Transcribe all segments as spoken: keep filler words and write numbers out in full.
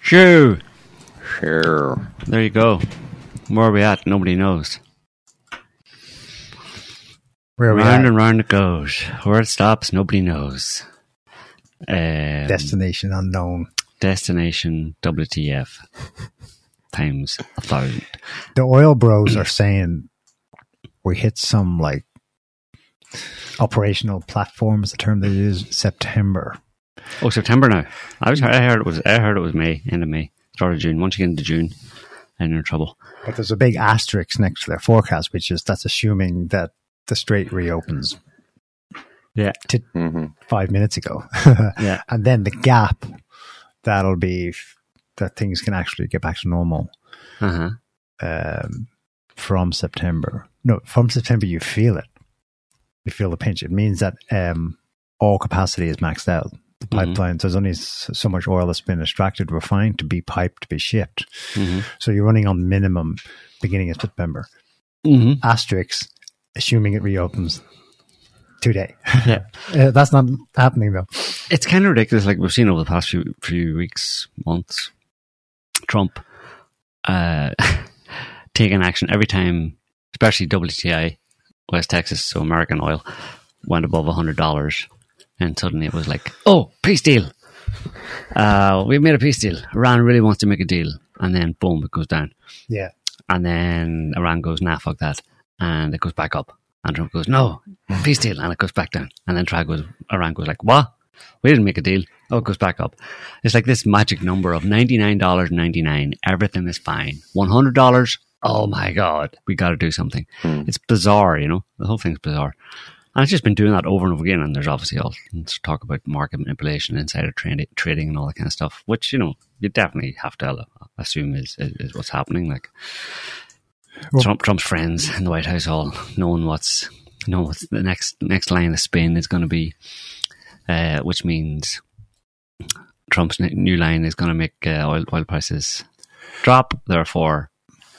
Shoo! Sure. There you go. Where are we at? Nobody knows. Where are we round at? and round it goes. Where it stops, nobody knows. Um, Destination unknown. Destination W T F times a thousand. The oil bros are saying we hit some like operational platforms, the term they use, September. Oh, September now. I was. I heard it was. I heard it was May, end of May, start of June. Once you get into June, then you're in trouble. But there's a big asterisk next to their forecast, which is that's assuming that the strait reopens. Yeah. To Mm-hmm. five minutes ago. Yeah. And then the gap, that'll be f- that things can actually get back to normal Uh huh. um, from September. No, from September you feel it. You feel the pinch. It means that um, all capacity is maxed out. The Mhm. pipelines, there's only s- so much oil that's been extracted, refined to be piped, to be shipped. Mm-hmm. So you're running on minimum beginning of September. Mm-hmm. Asterisk, assuming it reopens today. Yeah. Uh, that's not happening though. It's kind of ridiculous. Like we've seen over the past few few weeks, months, Trump uh, taking action every time, especially W T I, West Texas, so American oil, went above a hundred dollars. And suddenly it was like, oh, peace deal. Uh, we made a peace deal. Iran really wants to make a deal. And then, boom, it goes down. Yeah. And then Iran goes, nah, fuck that. And it goes back up. And Trump goes, no, peace deal. And it goes back down. And then Trump goes, Iran goes like, what? We didn't make a deal. Oh, it goes back up. It's like this magic number of ninety-nine dollars and ninety-nine cents. Everything is fine. one hundred dollars. Oh my God. We got to do something. Mm. It's bizarre, you know? The whole thing's bizarre. And it's just been doing that over and over again. And there's obviously all talk about market manipulation, insider trading, trading and all that kind of stuff, which, you know, you definitely have to assume is, is, is what's happening. Like Well, Trump, Trump's friends in the White House all knowing what's, knowing what's the next, next line of spin is going to be, uh, which means Trump's n- new line is going to make uh, oil, oil prices drop, therefore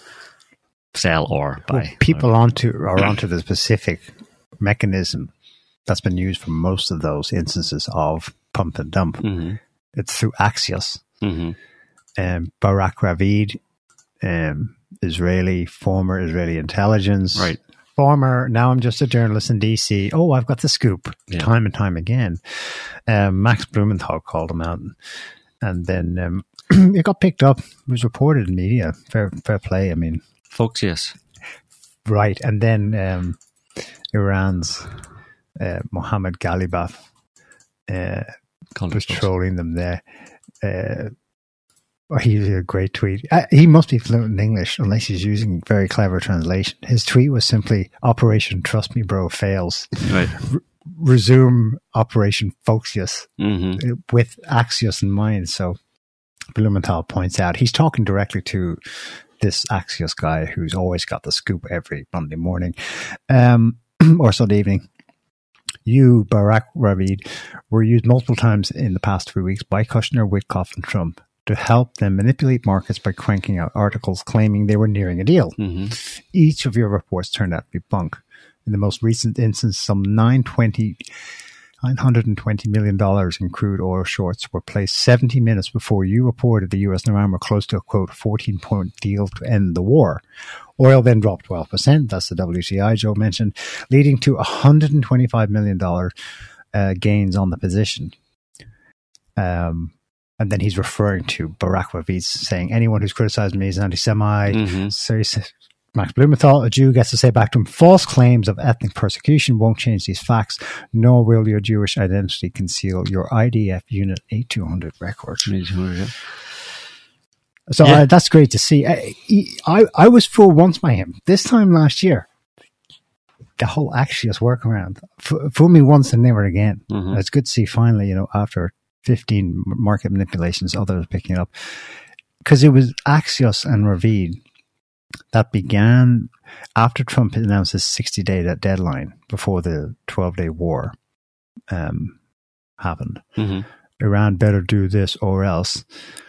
sell or buy. well, people onto are onto the specific mechanism that's been used for most of those instances of pump and dump. Mm-hmm. It's through Axios. Mm-hmm. Um, Barak Ravid, um, Israeli, former Israeli intelligence. Right. Former, now I'm just a journalist in D C. Oh, I've got the scoop Yeah. time and time again. Um, Max Blumenthal called him out. And then um, it got picked up. It was reported in media. Fair, fair play. I mean, Folks, yes. right. And then um, Iran's uh, Mohammed Ghalibaf uh, Called was it folks. trolling them there. Uh, oh, he had a great tweet. Uh, he must be fluent in English unless he's using very clever translation. His tweet was simply, Operation Trust Me Bro fails. Right. Resume Operation Foxius Mm-hmm. uh, with Axios in mind. So Blumenthal points out he's talking directly to this Axios guy who's always got the scoop every Monday morning um, or Sunday evening. You, Barak Ravid, were used multiple times in the past three weeks by Kushner, Witkoff, and Trump to help them manipulate markets by cranking out articles claiming they were nearing a deal. Mm-hmm. Each of your reports turned out to be bunk. In the most recent instance, some nine hundred twenty million dollars in crude oil shorts were placed seventy minutes before you reported the U S and Iran were close to a, quote, fourteen-point deal to end the war. Oil then dropped twelve percent. That's the W T I Joe mentioned, leading to one hundred twenty-five million dollars uh, gains on the position. Um, and then he's referring to Barak Ravid saying, anyone who's criticized me is an anti-Semite. Mm-hmm. So he says, Max Blumenthal, a Jew, gets to say back to him, false claims of ethnic persecution won't change these facts, nor will your Jewish identity conceal your I D F Unit eighty-two hundred records. Yeah. So Yeah. uh, that's great to see. I, I, I was fooled once by him. This time last year, the whole Axios workaround, f- fool me once and never again. Mhm. It's good to see finally, you know, after fifteen market manipulations, others picking it up. Because it was Axios and Ravid that began after Trump announced his sixty-day deadline before the twelve-day war um, happened. Mm-hmm. Iran better do this or else.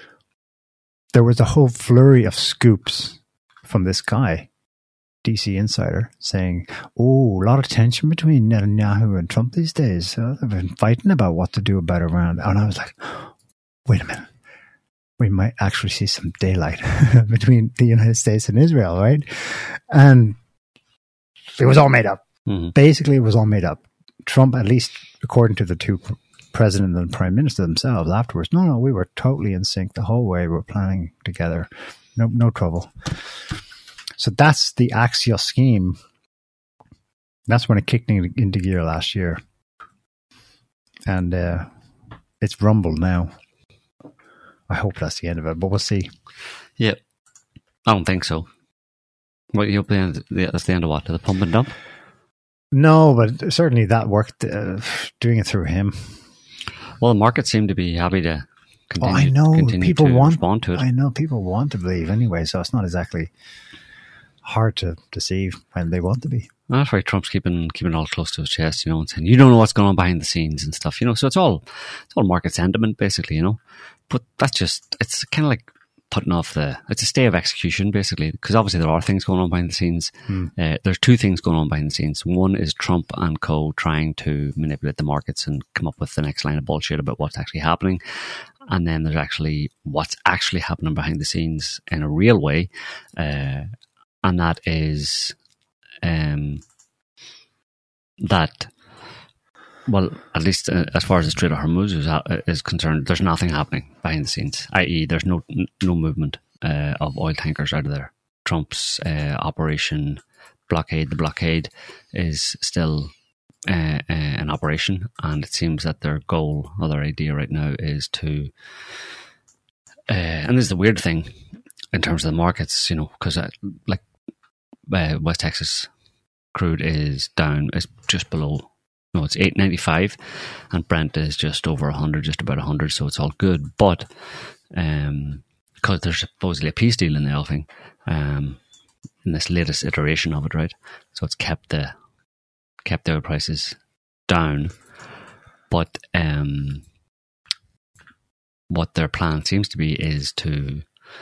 There was a whole flurry of scoops from this guy, D C Insider, saying, oh, a lot of tension between Netanyahu and Trump these days. Uh, they've been fighting about what to do about Iran. And I was like, wait a minute. we might actually see some daylight between the United States and Israel, right? And it was all made up. Mm-hmm. Basically, it was all made up. Trump, at least according to the two president and prime minister themselves afterwards, no, no, we were totally in sync the whole way. We were planning together. No, no trouble. So that's the Axios scheme. That's when it kicked in, into gear last year. And uh, it's rumbled now. I hope that's the end of it, but we'll see. Yeah, I don't think so. What you hope the end, that's the end of what? The pump and dump? No, but certainly that worked, uh, doing it through him. Well, the markets seem to be happy to continue, oh, I know. continue people to want, respond to it. I know people want to believe anyway, so it's not exactly hard to deceive when they want to be. Well, that's why Trump's keeping keeping it all close to his chest, you know, and saying you don't know what's going on behind the scenes and stuff, you know. So it's all it's all market sentiment, basically, you know. But that's just it's kind of like putting off the it's a stay of execution, basically, because obviously there are things going on behind the scenes. Hmm. Uh, there's two things going on behind the scenes. One is Trump and co trying to manipulate the markets and come up with the next line of bullshit about what's actually happening. And then there's actually what's actually happening behind the scenes in a real way, uh, and that is. Um, that, well, at least uh, as far as the Strait of Hormuz is, uh, is concerned, there's nothing happening behind the scenes, that is there's no no movement uh, of oil tankers out of there. Trump's uh, operation blockade, the blockade is still uh, uh, in operation, and it seems that their goal, or their idea right now, is to, uh, and this is the weird thing in terms of the markets, you know, because uh, like, Uh, West Texas crude is down, is just below, no, it's eight ninety-five, and Brent is just over one hundred, just about one hundred, so it's all good. But um, because there's supposedly a peace deal in the offing, um, in this latest iteration of it, right? So it's kept the kept the oil prices down, but um, what their plan seems to be is to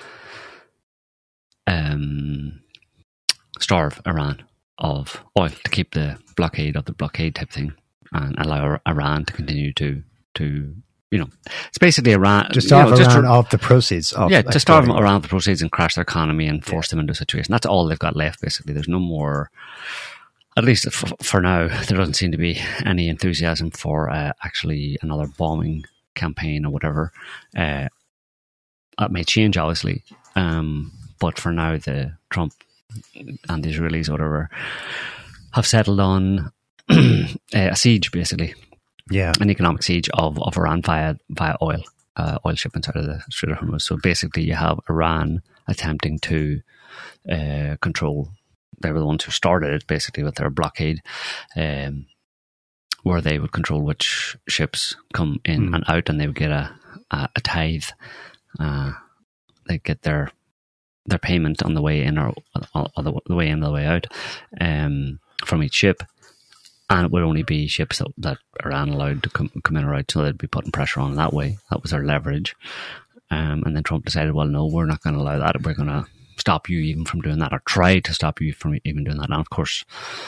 um. starve Iran of oil to keep the blockade of the blockade type thing and allow Iran to continue to, to you know, it's basically Iran. To starve you know, Iran to, of the proceeds. Of yeah, to starve exporting. Iran of the proceeds and crash their economy and force Yeah. them into a situation. That's all they've got left, basically. There's no more, at least f- for now, there doesn't seem to be any enthusiasm for uh, actually another bombing campaign or whatever. Uh, that may change, obviously. Um, but for now, the Trump and the Israelis, whatever, have settled on a siege, basically, Yeah. an economic siege of, of Iran via via oil, uh, oil shipments out of the Strait of Hormuz. So basically, you have Iran attempting to uh, control. They were the ones who started it, basically, with their blockade, um, where they would control which ships come in Mm. and out, and they would get a a, a tithe. Uh, they get their their payment on the way in or, or the, the way in or the way out um, from each ship, and it would only be ships that, that Iran allowed to come, come in or out, so they'd be putting pressure on that way. That was their leverage. Um, and then Trump decided, well, no, we're not going to allow that. We're going to stop you even from doing that, or try to stop you from even doing that. And of course,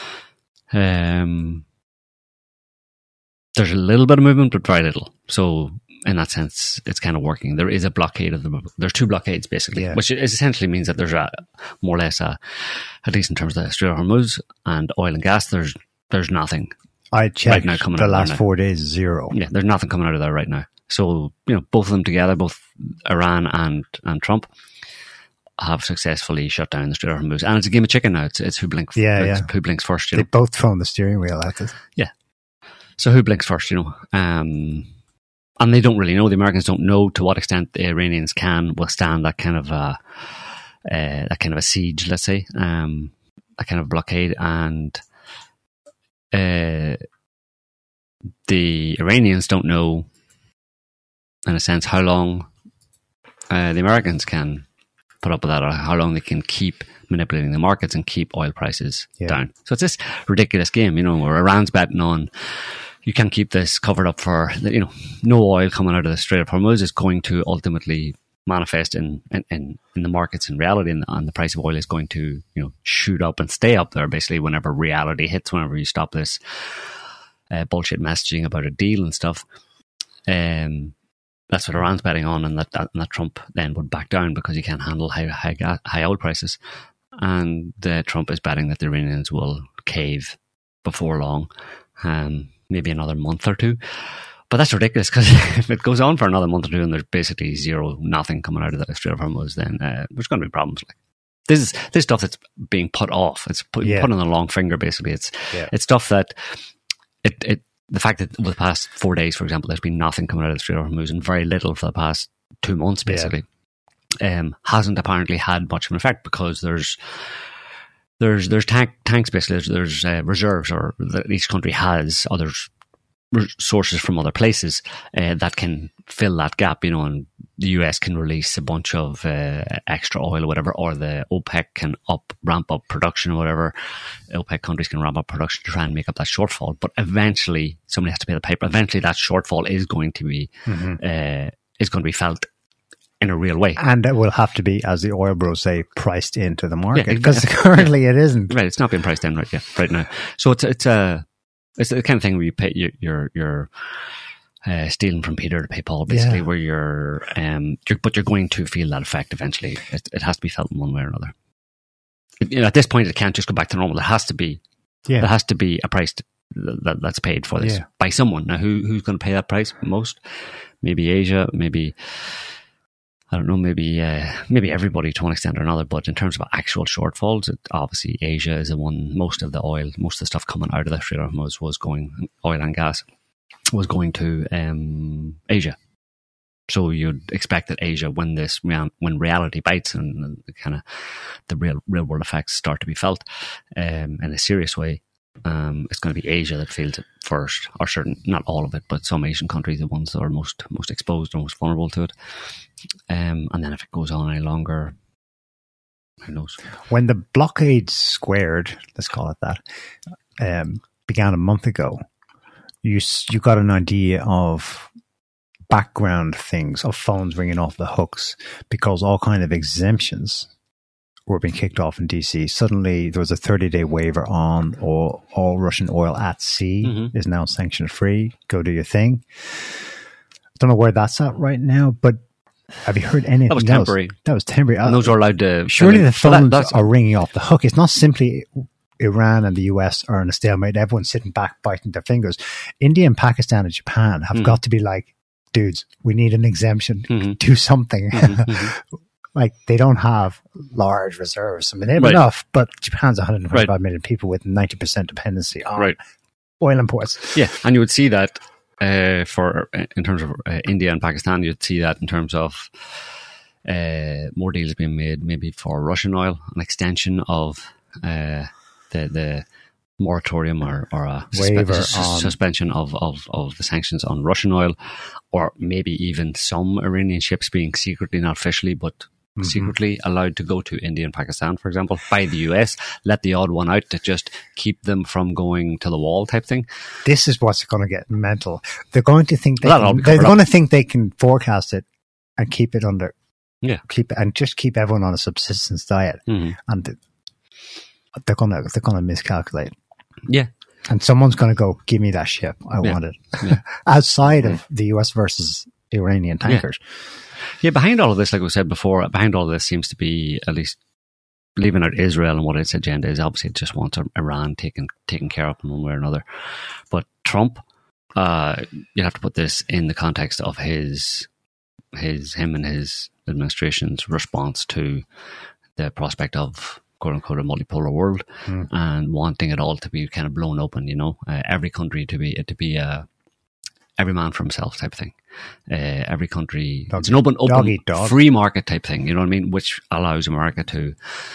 um, there's a little bit of movement, but very little. So in that sense, it's kind of working. There is a blockade of the. There's two blockades basically, Yeah. which is essentially means that there's a more or less a, at least in terms of the Strait of Hormuz and oil and gas. There's there's nothing. I checked now coming the out last now. four days, zero. Yeah, there's nothing coming out of there right now. So you know, both of them together, both Iran and and Trump, have successfully shut down the Strait of Hormuz, and it's a game of chicken now. It's it's who blinks. Yeah, it's yeah. Who blinks first? You They know. both thrown the steering wheel at it. So who blinks first? You know. Um, And they don't really know. The Americans don't know to what extent the Iranians can withstand that kind of a, uh, that kind of a siege, let's say, um, that kind of blockade. And uh, the Iranians don't know, in a sense, how long uh, the Americans can put up with that, or how long they can keep manipulating the markets and keep oil prices Yeah. down. So it's this ridiculous game, you know, where Iran's betting on, you can't keep this covered up for, you know, no oil coming out of the Strait of Hormuz is going to ultimately manifest in, in, in, in the markets in reality, and, and the price of oil is going to, you know, shoot up and stay up there basically whenever reality hits, whenever you stop this uh, bullshit messaging about a deal and stuff. Um, that's what Iran's betting on, and that, that, and that Trump then would back down because he can't handle high high, gas, high oil prices. And uh, Trump is betting that the Iranians will cave before long, um, maybe another month or two. But that's ridiculous, because if it goes on for another month or two and there's basically zero, nothing coming out of the Strait of Hormuz, then uh, there's going to be problems. Like this is this stuff that's being put off. It's put, Yeah. put on the long finger. Basically, it's Yeah. it's stuff that it it. The fact that over the past four days, for example, there's been nothing coming out of the Strait of Hormuz and very little for the past two months, basically, yeah. um, hasn't apparently had much of an effect, because there's there's there's tank, tanks basically. There's, there's uh, reserves, or that each country has other sources from other places uh, that can fill that gap. You know, and the U S can release a bunch of uh, extra oil or whatever, or the OPEC can up ramp up production or whatever. OPEC countries can ramp up production to try and make up that shortfall. But eventually, somebody has to pay the piper. Eventually, that shortfall is going to be mm-hmm. uh, is going to be felt in a real way, and it will have to be, as the oil bros say, priced into the market, because yeah, currently yeah. it isn't. Right, it's not being priced in right yet, right now. So it's it's a it's the kind of thing where you pay you're you're. you're Uh, stealing from Peter to pay Paul, basically, yeah. where you're, um, you're, but you're going to feel that effect eventually. It, it has to be felt in one way or another. It, you know, at this point, it can't just go back to normal. There has to be, yeah. there has to be a price to, that, that's paid for this yeah. by someone. Now, who who's going to pay that price most? Maybe Asia, maybe I don't know, maybe uh, maybe everybody to one extent or another. But in terms of actual shortfalls, it, obviously Asia is the one. Most of the oil, most of the stuff coming out of the Strait of Hormuz was going oil and gas. was going to um, Asia. So you'd expect that Asia, when this when reality bites and, and kind of the real real world effects start to be felt um, in a serious way, um, it's going to be Asia that feels it first, or certain, not all of it, but some Asian countries, the ones that are most most exposed or most vulnerable to it. Um, and then if it goes on any longer, who knows? When the blockade squared, let's call it that, um, began a month ago, you you got an idea of background things, of phones ringing off the hooks, because all kind of exemptions were being kicked off in D C. Suddenly there was a thirty-day waiver on all, all Russian oil at sea mm-hmm. is now sanction free. Go do your thing. I don't know where that's at right now, but have you heard anything? That was temporary. Else? That was temporary. And those are allowed to... Surely the phones that, are ringing off the hook. It's not simply Iran and the U S are in a stalemate. Everyone's sitting back biting their fingers. India and Pakistan and Japan have mm-hmm. got to be like, dudes, we need an exemption. Mm-hmm. Do something. Mm-hmm, mm-hmm. Like, they don't have large reserves. I mean, they have right. enough, but Japan's one hundred twenty-five right. million people with ninety percent dependency on right. oil imports. Yeah, and you would see that uh, for in terms of uh, India and Pakistan, you'd see that in terms of uh, more deals being made, maybe for Russian oil, an extension of uh, the the moratorium or, or a waiver suspe- on. suspension of, of, of the sanctions on Russian oil, or maybe even some Iranian ships being secretly, not officially, but mm-hmm. secretly allowed to go to India and Pakistan, for example, by the U S, let the odd one out to just keep them from going to the wall type thing. This is what's going to get mental. They're going to think they can, they're going to think they can forecast it and keep it under, yeah, keep and just keep everyone on a subsistence diet, mm-hmm. and they're going to they're going to miscalculate. Yeah. And someone's going to go, give me that ship. I yeah. want it. Yeah. Outside yeah. of the U S versus Iranian tankers. Yeah. yeah, behind all of this, like we said before, behind all of this seems to be, at least leaving out Israel and what its agenda is. Obviously, it just wants Iran taken taken care of in one way or another. But Trump, uh, you have to put this in the context of his, his, him and his administration's response to the prospect of, quote unquote, a multipolar world, mm. and wanting it all to be kind of blown open, you know, uh, every country to be, to be, uh, every man for himself type thing. Uh, every country, dog, it's an open, open, dog. free market type thing, you know what I mean? Which allows America to,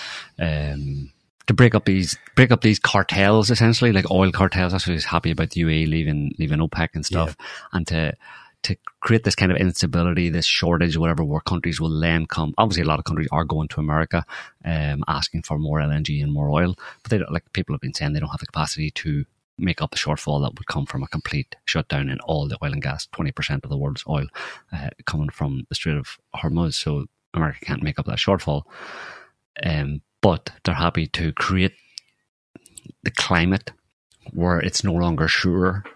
um, to break up these, break up these cartels, essentially, like oil cartels. That's why he's happy about the U A E leaving, leaving OPEC and stuff, yeah. and to, to create this kind of instability, this shortage, whatever, where countries will then come. Obviously, a lot of countries are going to America, um, asking for more L N G and more oil, but they don't, like people have been saying, they don't have the capacity to make up the shortfall that would come from a complete shutdown in all the oil and gas, twenty percent of the world's oil uh, coming from the Strait of Hormuz. So America can't make up that shortfall. Um, but they're happy to create the climate where it's no longer sure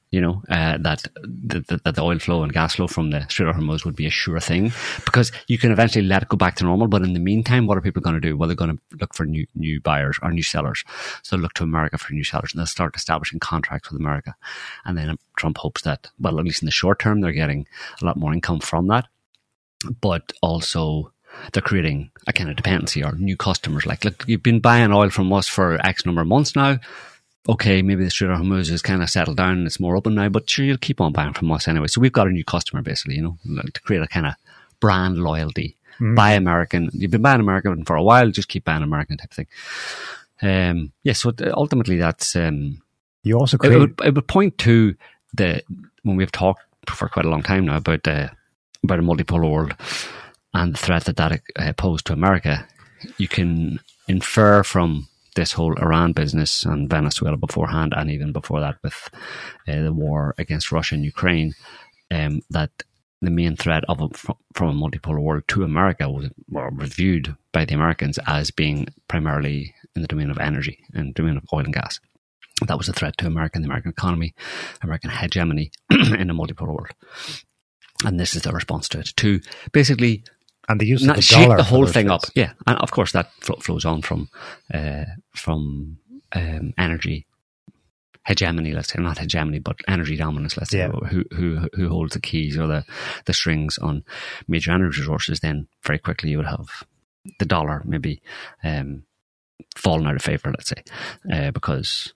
you know, uh, that, that that the oil flow and gas flow from the Strait of Hormuz would be a sure thing, because you can eventually let it go back to normal. But in the meantime, what are people going to do? Well, they're going to look for new new buyers or new sellers. So they'll look to America for new sellers, and they'll start establishing contracts with America. And then Trump hopes that, well, at least in the short term, they're getting a lot more income from that. But also, they're creating a kind of dependency or new customers. Like, look, you've been buying oil from us for X number of months now. Okay, maybe the Strait of Hormuz is kind of settled down and it's more open now, but sure, you'll keep on buying from us anyway. So we've got a new customer, basically, you know, to create a kind of brand loyalty. Mm. Buy American. You've been buying American for a while, just keep buying American type of thing. Um, yeah, so ultimately that's... Um, you also create... It would, it would point to the... When we've talked for quite a long time now about, uh, about a multipolar world and the threat that that uh, posed to America, you can infer from this whole Iran business and Venezuela beforehand, and even before that with uh, the war against Russia and Ukraine, um, that the main threat of a, from, from a multipolar world to America was, was viewed by the Americans as being primarily in the domain of energy and domain of oil and gas. That was a threat to America and the American economy, American hegemony in a multipolar world. And this is the response to it, to basically... And the use of not the shake dollar the whole thing things. up, yeah, and of course that fl- flows on from uh, from um, energy hegemony, let's say, not hegemony, but energy dominance, let's say, yeah. who who who holds the keys or the, the strings on major energy resources. Then very quickly you would have the dollar maybe um, fallen out of favor, let's say, uh, because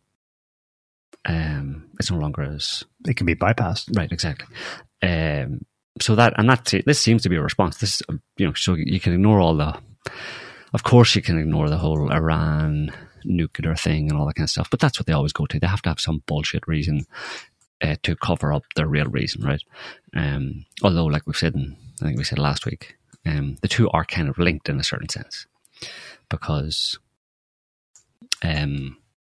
um, it's no longer as it can be bypassed, right? Exactly. Um, So that, and that, this seems to be a response. This, you know, so you can ignore all the, of course you can ignore the whole Iran nuclear thing and all that kind of stuff, but that's what they always go to. They have to have some bullshit reason uh, to cover up their real reason, right? Um, although, like we've said, in, I think we said last week, um, the two are kind of linked in a certain sense, because um,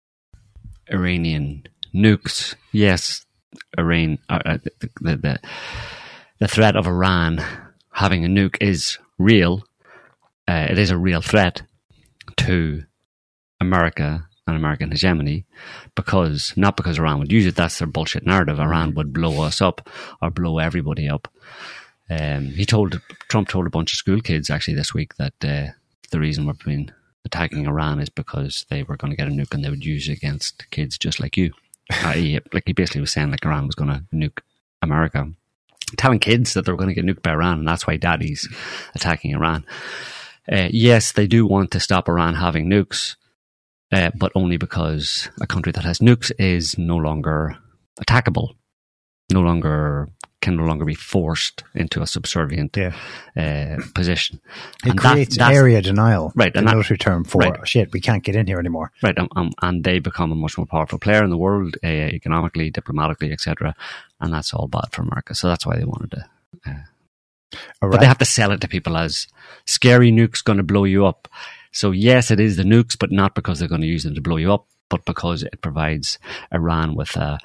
Iranian nukes, yes, Iran, uh, the, the, the The threat of Iran having a nuke is real. Uh, it is a real threat to America and American hegemony, because not because Iran would use it. That's their bullshit narrative. Iran would blow us up or blow everybody up. Um, he told Trump told a bunch of school kids actually this week that uh, the reason we've been attacking Iran is because they were going to get a nuke and they would use it against kids just like you. uh, he, like he basically was saying like Iran was going to nuke America, telling kids that they're going to get nuked by Iran, and that's why daddy's attacking Iran. Uh, yes, they do want to stop Iran having nukes, uh, but only because a country that has nukes is no longer attackable, no longer can no longer be forced into a subservient yeah. uh, position. It and creates that, area denial, right, the and that, military term for, right. shit, we can't get in here anymore. Right, um, um, and they become a much more powerful player in the world, uh, economically, diplomatically, et cetera. And that's all bad for America. So that's why they wanted to. Uh, right. But they have to sell it to people as scary nukes going to blow you up. So yes, it is the nukes, but not because they're going to use them to blow you up, but because it provides Iran with a,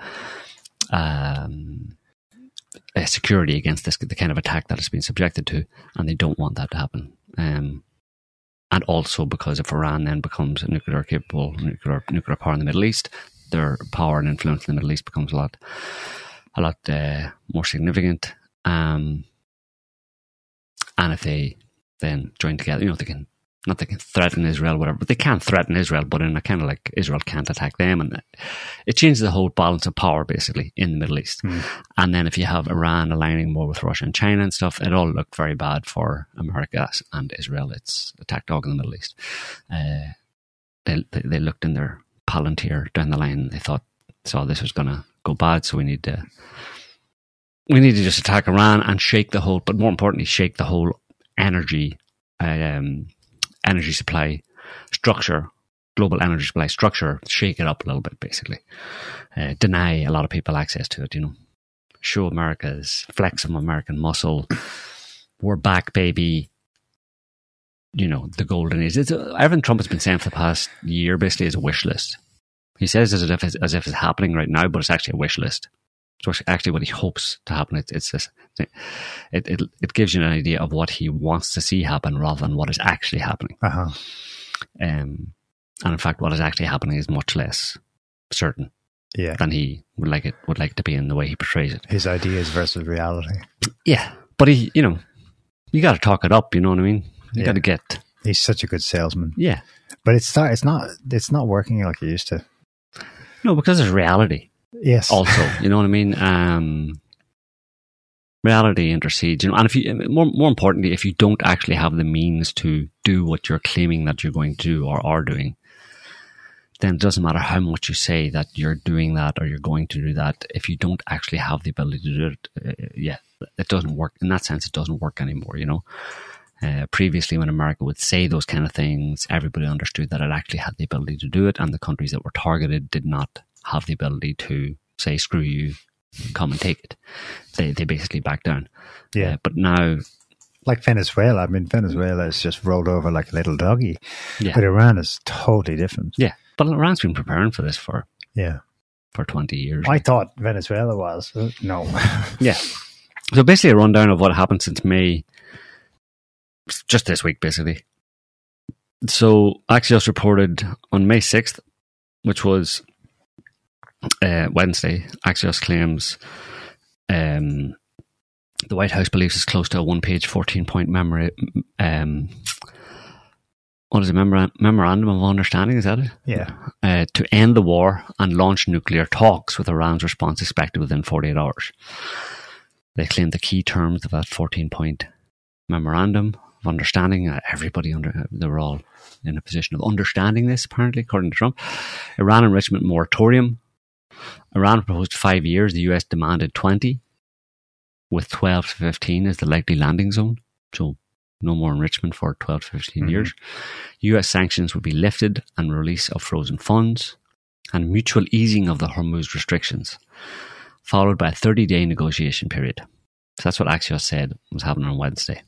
um, a security against this the kind of attack that it's been subjected to, and they don't want that to happen. Um, and also because if Iran then becomes a nuclear capable nuclear nuclear power in the Middle East, their power and influence in the Middle East becomes a lot a lot uh, more significant. Um, and if they then join together, you know, they can, not they can threaten Israel, whatever, but they can't threaten Israel, but in a kind of like Israel can't attack them. And it changes the whole balance of power, basically, in the Middle East. Mm. And then if you have Iran aligning more with Russia and China and stuff, it all looked very bad for America and Israel. It's a attack dog in the Middle East. Uh, they, they, they looked in their Palantir down the line. They thought, so this was going to go bad, so we need to we need to just attack Iran and shake the whole, but more importantly, shake the whole energy um, energy supply structure, global energy supply structure, shake it up a little bit, basically. Uh, deny a lot of people access to it, you know. Show America's, flex some American muscle. We're back, baby. You know, the golden age. It's a, everything Trump has been saying for the past year basically is a wish list. He says as if it's, as if it's happening right now, but it's actually a wish list. It's actually what he hopes to happen. It, it's this, it, it it gives you an idea of what he wants to see happen rather than what is actually happening. Uh-huh. Um, and in fact, what is actually happening is much less certain Yeah. than he would like it would like to be in the way he portrays it. His ideas versus reality. Yeah, but he, you know, you got to talk it up. You know what I mean? You Yeah. got to get. He's such a good salesman. Yeah. But it's not, it's not, it's not working like it used to. No, because there's reality. Yes. Also, you know what I mean? Um, reality intercedes, you know, and if you, more, more importantly, if you don't actually have the means to do what you're claiming that you're going to do or are doing, then it doesn't matter how much you say that you're doing that or you're going to do that. If you don't actually have the ability to do it, uh, yeah, it doesn't work. In that sense, it doesn't work anymore, you know. Uh, previously, when America would say those kind of things, everybody understood that it actually had the ability to do it, and the countries that were targeted did not have the ability to say, screw you, come and take it. They they basically backed down. Yeah. Uh, but now, Like Venezuela. I mean, Venezuela is just rolled over like a little doggy. yeah, But Iran is totally different. yeah. But Iran's been preparing for this for, Yeah. for twenty years. I thought Venezuela was. Uh, no. Yeah. So basically a rundown of what happened since May, just this week, basically. So Axios reported on May sixth, which was uh, Wednesday, Axios claims um, the White House believes it's close to a one-page, fourteen-point memora- um, what is it, memora- memorandum of understanding, is that it? Yeah. Uh, to end the war and launch nuclear talks, with Iran's response expected within forty-eight hours. They claimed the key terms of that fourteen-point memorandum of understanding. Uh, everybody under they were all in a position of understanding this, apparently, according to Trump. Iran enrichment moratorium. Iran proposed five years. The U S demanded twenty, with twelve to fifteen as the likely landing zone. So no more enrichment for twelve to fifteen Mm-hmm. years. U S sanctions would be lifted and release of frozen funds, and mutual easing of the Hormuz restrictions, followed by a thirty-day negotiation period. So that's what Axios said was happening on Wednesday.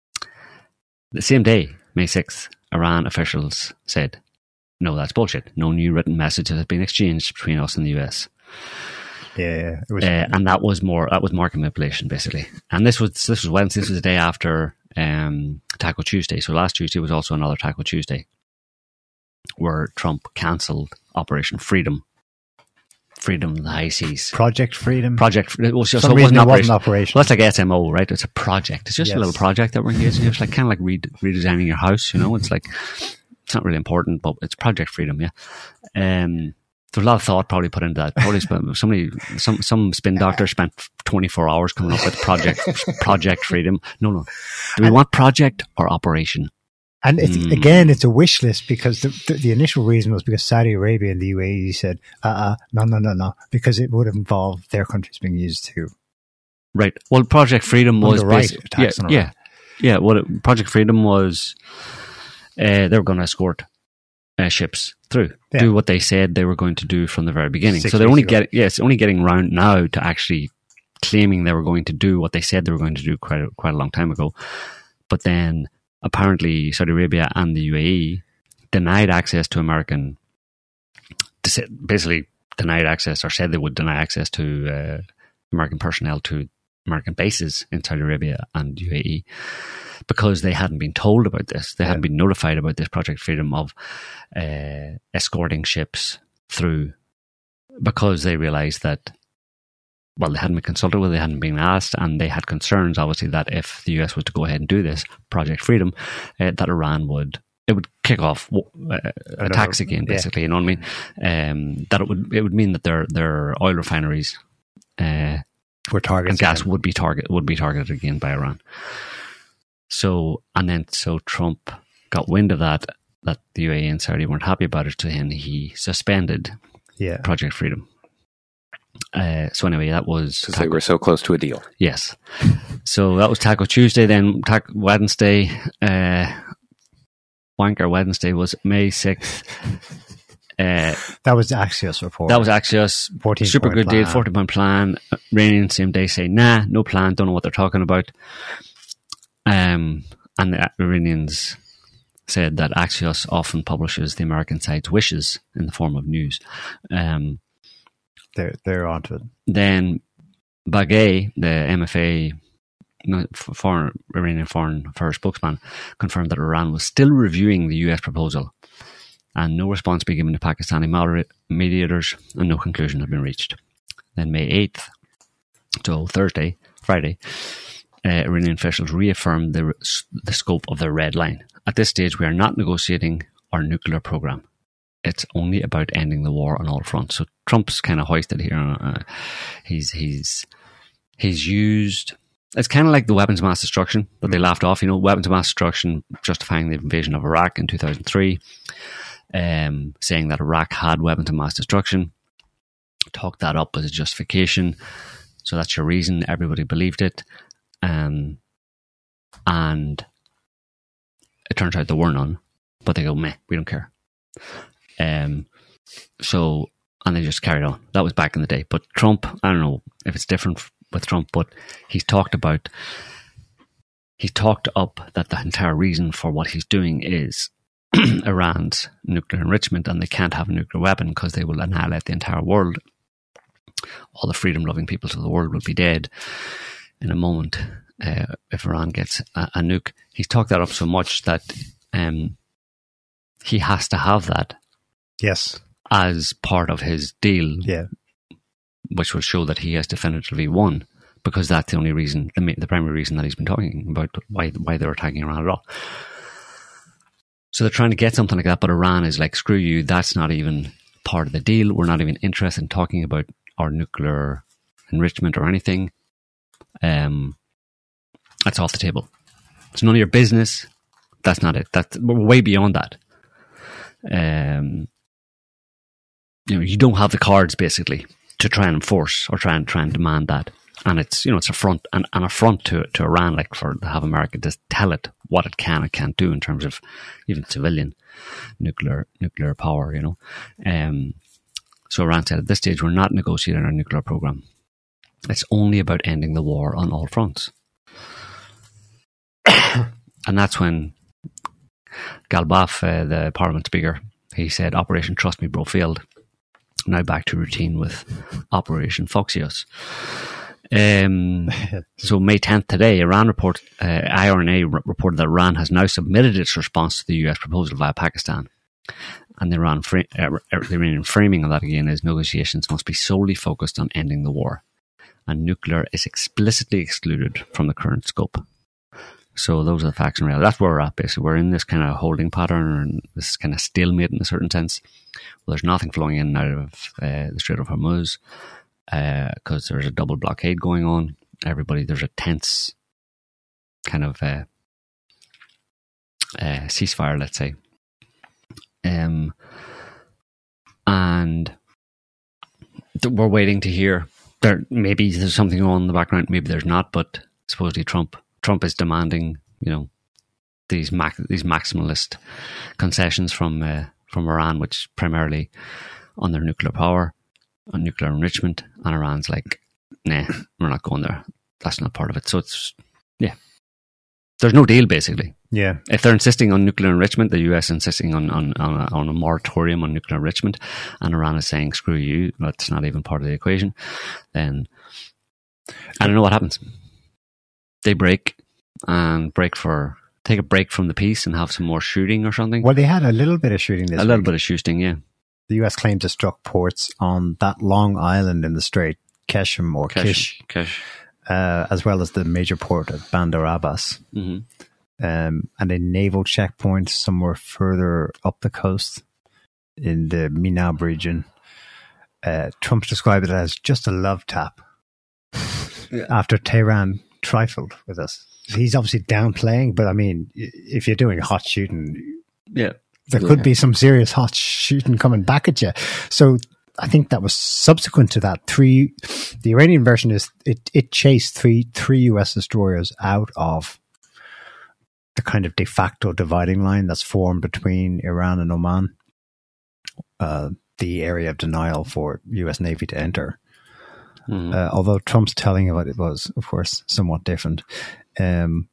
The same day, May sixth, Iran officials said, no, that's bullshit. No new written message has been exchanged between us and the U S. Yeah. yeah. It was, Uh, and that was more, that was market manipulation, basically. And this was, this was Wednesday, this was the day after um, Taco Tuesday. So last Tuesday was also another Taco Tuesday, where Trump cancelled Operation Freedom. Freedom of the high seas. Project Freedom. Project, it was just, so some it reason wasn't it wasn't operation. operational. Well, that's like S M O, right? It's a project. It's just Yes. a little project that we're engaged in. It's like kind of like re- redesigning your house, you know? It's like, it's not really important, but it's Project Freedom, yeah. Um, there's a lot of thought probably put into that. Probably spent, somebody, some some spin doctor spent twenty-four hours coming up with Project Project Freedom. No, no. Do we want project or operation? And it's, Mm. again, it's a wish list, because the, the, the initial reason was because Saudi Arabia and the U A E said, uh-uh, no, no, no, no, because it would involve their countries being used too. Right. Well, Project Freedom was Under right, basi- attacks yeah, on yeah, Iran. yeah. What it, Project Freedom was, uh, they were going to escort uh, ships through, Yeah. do what they said they were going to do from the very beginning. Six so they're weeks only ago. getting, yeah, it's only getting round now to actually claiming they were going to do what they said they were going to do quite a, quite a long time ago. But then apparently Saudi Arabia and the U A E denied access to American, basically denied access, or said they would deny access to uh, American personnel to American bases in Saudi Arabia and U A E, because they hadn't been told about this. They Yeah. hadn't been notified about this Project Freedom of uh, escorting ships through, because they realized that, well, they hadn't been consulted with, they hadn't been asked, and they had concerns, obviously, that if the U S was to go ahead and do this, Project Freedom, uh, that Iran would, it would kick off uh, attacks again, yeah. basically, you know what I mean? Um, that it would, it would mean that their, their oil refineries uh, For targets. and gas again. would be target would be targeted again by Iran. So, and then, so Trump got wind of that, that the U A E and Saudi weren't happy about it, and he suspended Yeah. Project Freedom. Uh, so anyway, that was Because they were so close to a deal. yes. So that was Taco Tuesday. Then Taco Wednesday, uh, Wanker Wednesday was May sixth. Uh, That was the Axios report. that was Axios. fourteen Super point good deal, plan. forty point plan. Iranian same day say, nah, no plan, don't know what they're talking about. Um, and the Iranians said that Axios often publishes the American side's wishes in the form of news. Um, They're, they're onto it. Then Bagay, the M F A, no, f- foreign, Iranian Foreign Affairs spokesman, confirmed that Iran was still reviewing the U S proposal. and no response be given to Pakistani moder- mediators, and no conclusion had been reached. Then May eighth, so Thursday, Friday, uh, Iranian officials reaffirmed the, the scope of their red line. At this stage, we are not negotiating our nuclear program. It's only about ending the war on all fronts. So Trump's kind of hoisted here. Uh, he's he's he's used. It's kind of like the weapons of mass destruction that they laughed off. You know, weapons of mass destruction justifying the invasion of Iraq in two thousand three, um, saying that Iraq had weapons of mass destruction. Talked that up as a justification. So that's your reason. Everybody believed it, um, and it turns out there were none. But they go, meh, we don't care. Um, so, and they just carried on. That was back in the day. But Trump, I don't know if it's different with Trump, but he's talked about, he's talked up that the entire reason for what he's doing is Iran's nuclear enrichment, and they can't have a nuclear weapon because they will annihilate the entire world. All the freedom-loving peoples of the world will be dead in a moment uh, if Iran gets a, a nuke. He's talked that up so much that um, he has to have that. Yes. As part of his deal, yeah, which will show that he has definitively won, because that's the only reason, the, the primary reason that he's been talking about why why they're attacking Iran at all. So they're trying to get something like that, but Iran is like, screw you, that's not even part of the deal. We're not even interested in talking about our nuclear enrichment or anything. Um, that's off the table. It's none of your business. That's not it. That's, we're way beyond that. Um, you know, you don't have the cards basically to try and enforce or try and try and demand that, and it's, you know, it's a front an, an affront to to Iran, like for to have America just tell it what it can and can't do in terms of even civilian nuclear nuclear power. You know, um, so Iran said at this stage we're not negotiating our nuclear program. It's only about ending the war on all fronts, and that's when Galbaf, uh, the Parliament Speaker, he said, Operation Trust Me Bro failed. Now back to routine with Operation Foxios. Um, so May tenth today, Iran report, uh, I R N A r- reported that Iran has now submitted its response to the U S proposal via Pakistan. And the Iran fra- uh, the Iranian framing of that again is negotiations must be solely focused on ending the war. And nuclear is explicitly excluded from the current scope. So those are the facts and reality. That's where we're at, basically. We're in this kind of holding pattern, and this kind of stalemate in a certain sense. Well, there's nothing flowing in and out of uh, the Strait of Hormuz because uh, there's a double blockade going on. Everybody, there's a tense kind of uh, uh, ceasefire, let's say. Um, and th- we're waiting to hear. There, maybe there's something on in the background, maybe there's not, but supposedly Trump Trump is demanding, you know, these max, these maximalist concessions from uh, from Iran, which primarily on their nuclear power, on nuclear enrichment, and Iran's like, nah, we're not going there. That's not part of it. So it's, yeah, there's no deal basically. Yeah. If they're insisting on nuclear enrichment, the U S insisting on on on a, on a moratorium on nuclear enrichment, and Iran is saying, screw you, that's not even part of the equation, then I don't know what happens. They break and break for take a break from the peace and have some more shooting or something. Well, they had a little bit of shooting this A little week. bit of shooting, yeah. The U S claims it struck ports on that long island in the Strait, Keshem or Kish, Kish. Uh, as well as the major port at Bandar Abbas, Mm-hmm. um, and a naval checkpoint somewhere further up the coast in the Minab region. Uh, Trump described it as just a love tap Yeah. after Tehran trifled with us. He's obviously downplaying, but I mean, if you're doing hot shooting, Yeah. there could Yeah. be some serious hot shooting coming back at you. So I think that was subsequent to that. Three, the Iranian version is it, it chased three three U S destroyers out of the kind of de facto dividing line that's formed between Iran and Oman, uh, the area of denial for U S Navy to enter. Mm-hmm. Uh, although Trump's telling of it, it was, of course, somewhat different. Um,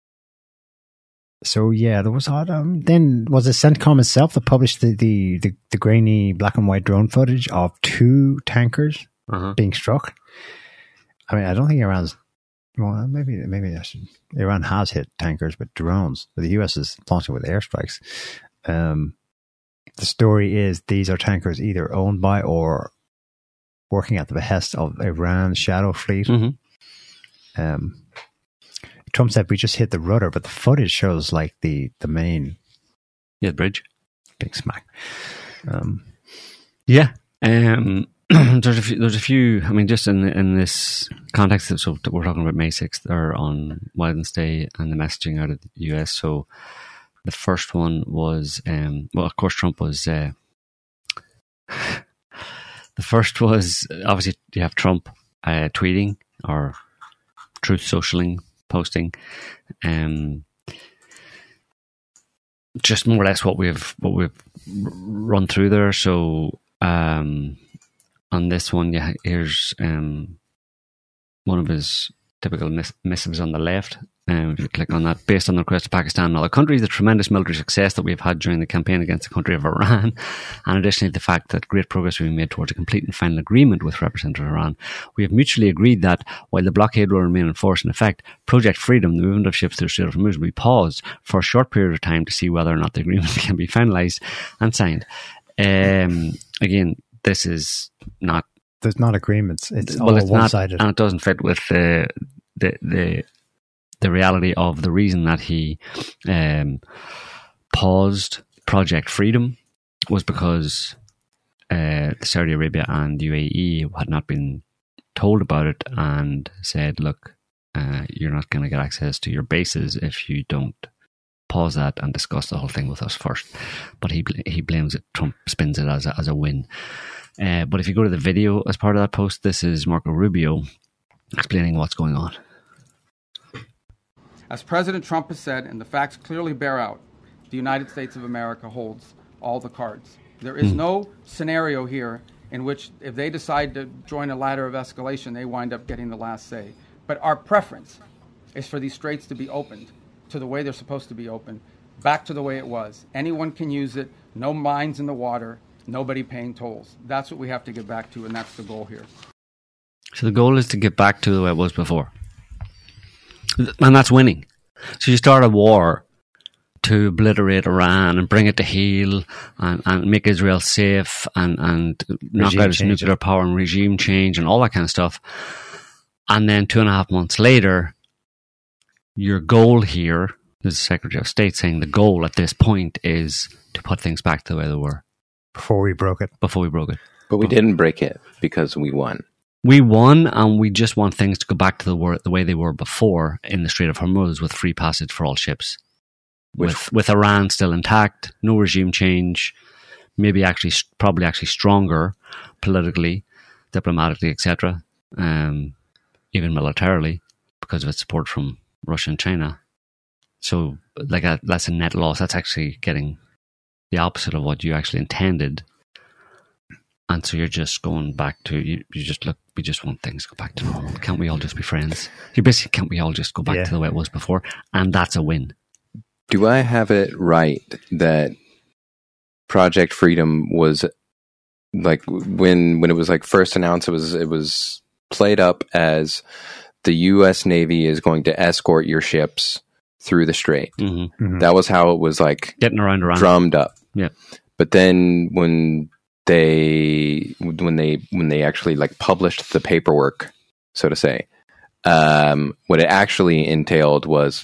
so yeah, there was um, then was it CENTCOM itself that published the, the, the, the grainy black and white drone footage of two tankers uh-huh. being struck. I mean, I don't think Iran's well, maybe maybe I should, Iran has hit tankers with drones, but the U S is launching with airstrikes. Um, the story is these are tankers either owned by or working at the behest of Iran's shadow fleet. Mm-hmm. Um, Trump said we just hit the rudder, but the footage shows like the, the main Yeah, the bridge. big smack. Um, Yeah. Um, there's a few. There's a few. I mean, just in in this context, so we're talking about May sixth or on Wednesday, and the messaging out of the U S. So the first one was, um, well, of course, Trump was. Uh, the first was obviously you have Trump uh, tweeting or Truth Socialing, posting, um, just more or less what we've what we've run through there. So. Um, on this one, yeah, here's um, one of his typical miss- missives on the left. Um, if you click on that, based on the request of Pakistan and other countries, the tremendous military success that we've had during the campaign against the country of Iran, and additionally the fact that great progress will be made towards a complete and final agreement with Representative Iran, we have mutually agreed that while the blockade will remain in force in effect, Project Freedom, the movement of ships through the Strait of Hormuz, will be paused for a short period of time to see whether or not the agreement can be finalised and signed. Um, again, this is not. There's not agreements. It's well, all it's one-sided. not, and it doesn't fit with the the the the reality of the reason that he um, paused Project Freedom was because uh, Saudi Arabia and U A E had not been told about it and said, "Look, uh, you're not going to get access to your bases if you don't." Pause that and discuss the whole thing with us first. But he he blames it. Trump spins it as a, as a win. Uh, but if you go to the video as part of that post, this is Marco Rubio explaining what's going on. As President Trump has said, and the facts clearly bear out, the United States of America holds all the cards. There is mm. no scenario here in which if they decide to join a ladder of escalation, they wind up getting the last say. But our preference is for these straits to be opened to the way they're supposed to be open, back to the way it was. Anyone can use it, no mines in the water, nobody paying tolls. That's what we have to get back to, and that's the goal here. So the goal is to get back to the way it was before. And that's winning. So you start a war to obliterate Iran and bring it to heel and, and make Israel safe and, and knock out its nuclear power and regime change and all that kind of stuff. And then two and a half months later, your goal here, this is the Secretary of State saying the goal at this point is to put things back to the way they were. Before we broke it. Before we broke it. But we didn't break it because we won. We won, and we just want things to go back to the, wor- the way they were before in the Strait of Hormuz with free passage for all ships. Which, with, with Iran still intact, no regime change, maybe actually, probably actually stronger politically, diplomatically, et cetera, um, even militarily because of its support from Russia and China. So like a, that's a net loss. That's actually getting the opposite of what you actually intended. And so you're just going back to, you, you just look, we just want things to go back to normal. Can't we all just be friends? You basically, can't we all just go back yeah. to the way it was before? And that's a win. Do I have it right that Project Freedom was like when when it was like first announced, it was it was played up as the U S Navy is going to escort your ships through the strait. Mm-hmm. Mm-hmm. That was how it was like getting around around drummed up. Yeah. But then when they when they when they actually like published the paperwork, so to say, um, what it actually entailed was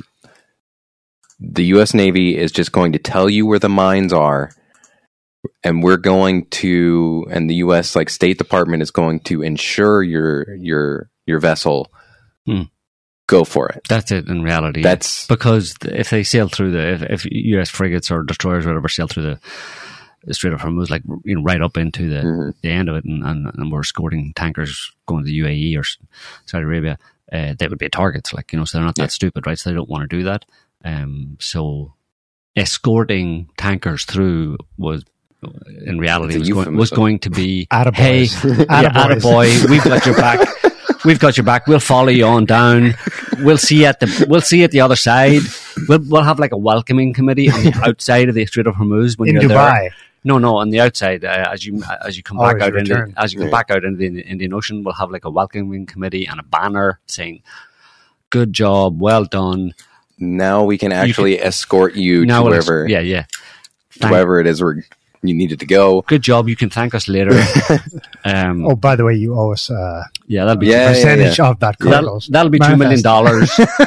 the U S Navy is just going to tell you where the mines are, and we're going to, and the U S like State Department is going to ensure your your your vessel. Hmm. Go for it. That's it in reality. That's because if they sail through the, if, if U S frigates or destroyers or whatever sail through the, the Strait of Hormuz, like, you know, right up into the, mm-hmm. the end of it, and, and, and we're escorting tankers going to the U A E or Saudi Arabia, uh, they would be targets, like, you know, so they're not that yeah. stupid, right? So they don't want to do that. Um, so escorting tankers through was, in reality, was going, was going to be, attaboys. Hey, yeah, attaboy, we've got your back. We've got your back. We'll follow you on down. We'll see you at the. We'll see you at the other side. We'll we'll have like a welcoming committee on the outside of the Strait of Hormuz when in you're Dubai. There. No, no, on the outside uh, as you as you come oh, back out into return. as you come yeah. back out into the Indian Ocean, we'll have like a welcoming committee and a banner saying, "Good job, well done." Now we can actually can, escort you to wherever. Yeah, yeah. Thank, wherever it is we're you needed to go. Good job. You can thank us later. um, Oh, by the way, you owe us uh, yeah, that'll be Yeah, a percentage yeah. of that that'll, cargoes. that'll be two million dollars.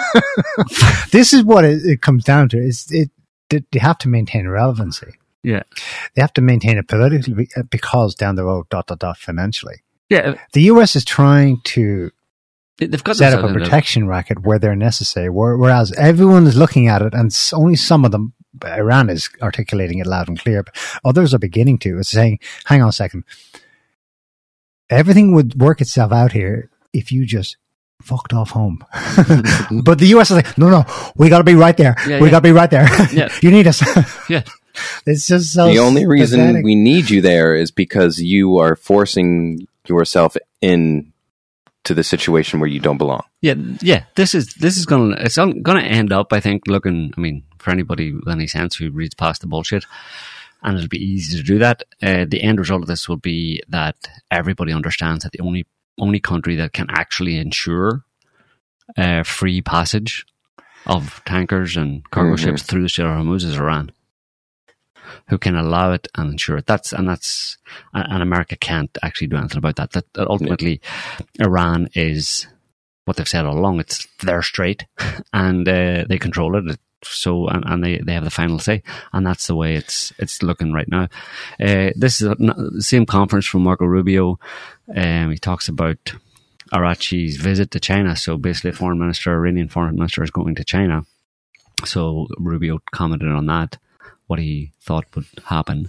This is what it, it comes down to. Is it, it they have to maintain relevancy. Yeah, They have to maintain it politically because down the road, dot dot dot, financially. yeah. The U S is trying to They've got set up a themselves in protection racket where they're necessary, where, whereas everyone is looking at it, and s- only some of them, Iran is articulating it loud and clear, but others are beginning to. It's saying, hang on a second, everything would work itself out here if you just fucked off home. But the U S is like, no, no, we got to be right there. Yeah, we yeah. got to be right there. Yeah. You need us. Yeah. It's just so The only reason pathetic. we need you there is because you are forcing yourself in to the situation where you don't belong. Yeah, yeah. This is this is gonna it's un, gonna end up, I think, looking. I mean, for anybody with any sense who reads past the bullshit, and it'll be easy to do that. Uh, the end result of this will be that everybody understands that the only only country that can actually ensure uh, free passage of tankers and cargo Mhm. ships through the Strait of Hormuz is Iran, who can allow it and ensure it. That's and that's and and America can't actually do anything about that. That, that ultimately, Iran is what they've said all along. It's their strait, and uh, they control it. So and, and they, they have the final say, and that's the way it's it's looking right now. Uh, this is a, the same conference from Marco Rubio. Um, he talks about Arachi's visit to China. So basically, a foreign minister, Iranian foreign minister, is going to China. So Rubio commented on that, what he thought would happen.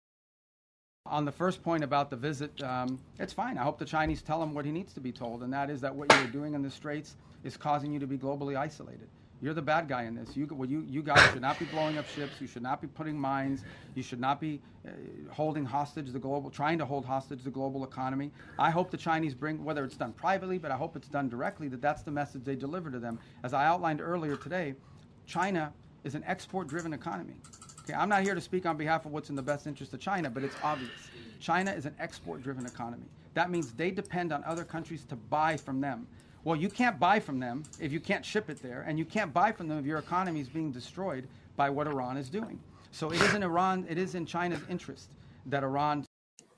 On the first point about the visit, um, it's fine. I hope the Chinese tell him what he needs to be told, and that is that what you're doing in the Straits is causing you to be globally isolated. You're the bad guy in this. You, well, you, you guys should not be blowing up ships. You should not be putting mines. You should not be uh, holding hostage the global, trying to hold hostage the global economy. I hope the Chinese bring, whether it's done privately, but I hope it's done directly, that that's the message they deliver to them. As I outlined earlier today, China is an export-driven economy. Okay, I'm not here to speak on behalf of what's in the best interest of China, but it's obvious. China is an export-driven economy. That means they depend on other countries to buy from them. Well, you can't buy from them if you can't ship it there, and you can't buy from them if your economy is being destroyed by what Iran is doing. So it is in Iran, it is in China's interest that Iran.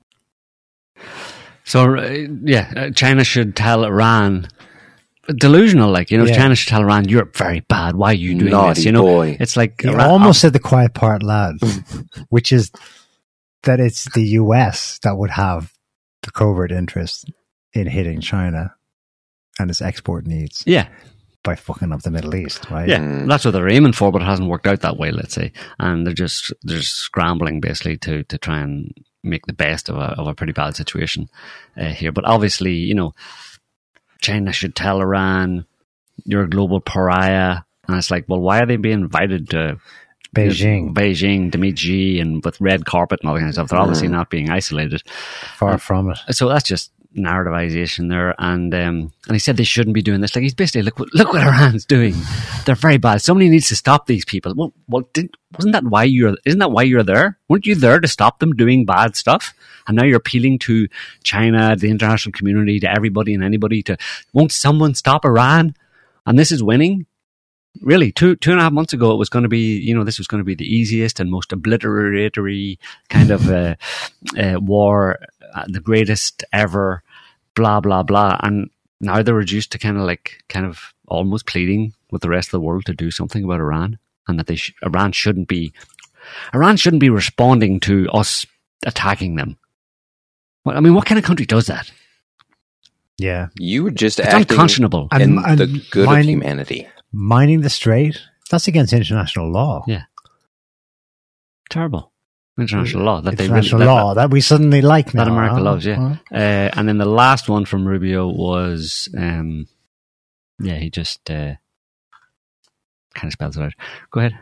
So uh, yeah, uh, China should tell Iran. Delusional, like, you know, Yeah. China should tell Iran, you're very bad. Why are you doing Naughty this? You know, boy. it's like You Iran- almost said the quiet part loud, which is that it's the U S that would have the covert interest in hitting China and its export needs yeah, by fucking up the Middle East, right? yeah. Mm. That's what they're aiming for, but it hasn't worked out that way. Let's say, and they're just they're just scrambling basically to to try and make the best of a of a pretty bad situation uh, here. But obviously, you know, China should tell Iran, you're a global pariah, and it's like, well, why are they being invited to Beijing, Beijing to meet Xi and with red carpet and all that kind of stuff? They're obviously not being isolated. far from it. So that's just narrativization there. And um, and he said they shouldn't be doing this. Like, he's basically, look what, look what Iran's doing. They're very bad. Somebody needs to stop these people. Well, well didn't, wasn't that why you're, isn't that why you're there? Weren't you there to stop them doing bad stuff? And now you're appealing to China, the international community, to everybody and anybody to, won't someone stop Iran? And this is winning? Really, two two and a half months ago, it was going to be, you know, this was going to be the easiest and most obliteratory kind of uh, uh, war, uh, the greatest ever, blah, blah, blah. And now they're reduced to kind of like, kind of almost pleading with the rest of the world to do something about Iran, and that they sh- Iran shouldn't be, Iran shouldn't be responding to us attacking them. Well, I mean, what kind of country does that? Yeah. You were just It's acting unconscionable. And- in and the good mining- of humanity. Mining the strait, that's against international law. Yeah. Terrible. International law. That International they really, that- law that we suddenly like now. That America huh? loves, yeah. Huh? Uh, and then the last one from Rubio was, um, yeah, he just uh, kind of spells it out. Go ahead.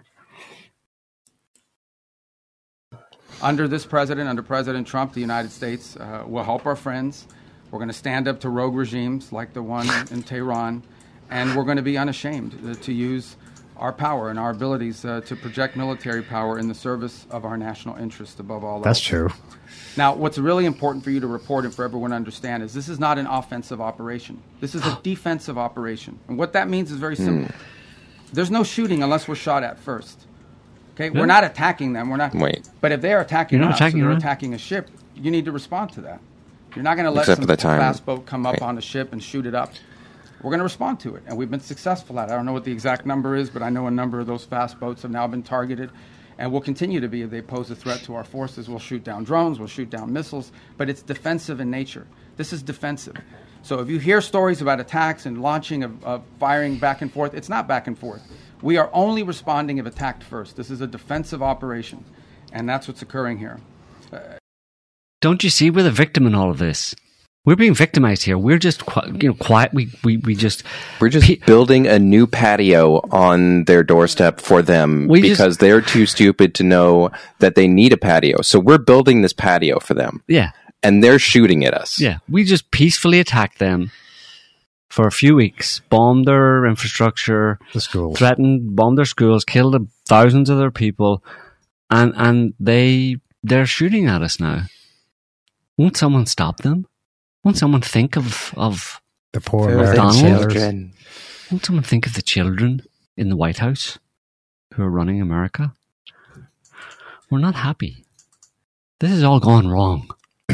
Under this president, under President Trump, the United States uh, will help our friends. We're going to stand up to rogue regimes like the one in Tehran, and we're going to be unashamed uh, to use our power and our abilities uh, to project military power in the service of our national interest above all That's else. true. Now, what's really important for you to report and for everyone to understand is this is not an offensive operation. This is a defensive operation. And what that means is very simple. There's no shooting unless we're shot at first. Okay, Yeah. we're not attacking them. We're not. Wait. But if they're attacking You're not us, attacking or they're Iran? attacking a ship, you need to respond to that. You're not going to let Except some for the time- fast boat come up right. on a ship and shoot it up. We're going to respond to it, and we've been successful at it. I don't know what the exact number is, but I know a number of those fast boats have now been targeted, and will continue to be. If they pose a threat to our forces, we'll shoot down drones, we'll shoot down missiles, but it's defensive in nature. This is defensive. So if you hear stories about attacks and launching of, of firing back and forth, it's not back and forth. We are only responding if attacked first. This is a defensive operation, and that's what's occurring here. Don't you see we're the victim in all of this? We're being victimized here. We're just qui- you know quiet. We we we just We're just Pe- building a new patio on their doorstep for them We because just- they're too stupid to know that they need a patio. So we're building this patio for them, yeah and they're shooting at us. yeah. We just peacefully attacked them for a few weeks, bombed their infrastructure, The schools. threatened, bombed their schools, killed thousands of their people, and and they they're shooting at us now. Won't someone stop them? Won't someone think of of? The poor They're American Donald? sailors. children. Won't someone think of the children in the White House who are running America? We're not happy. This has all gone wrong.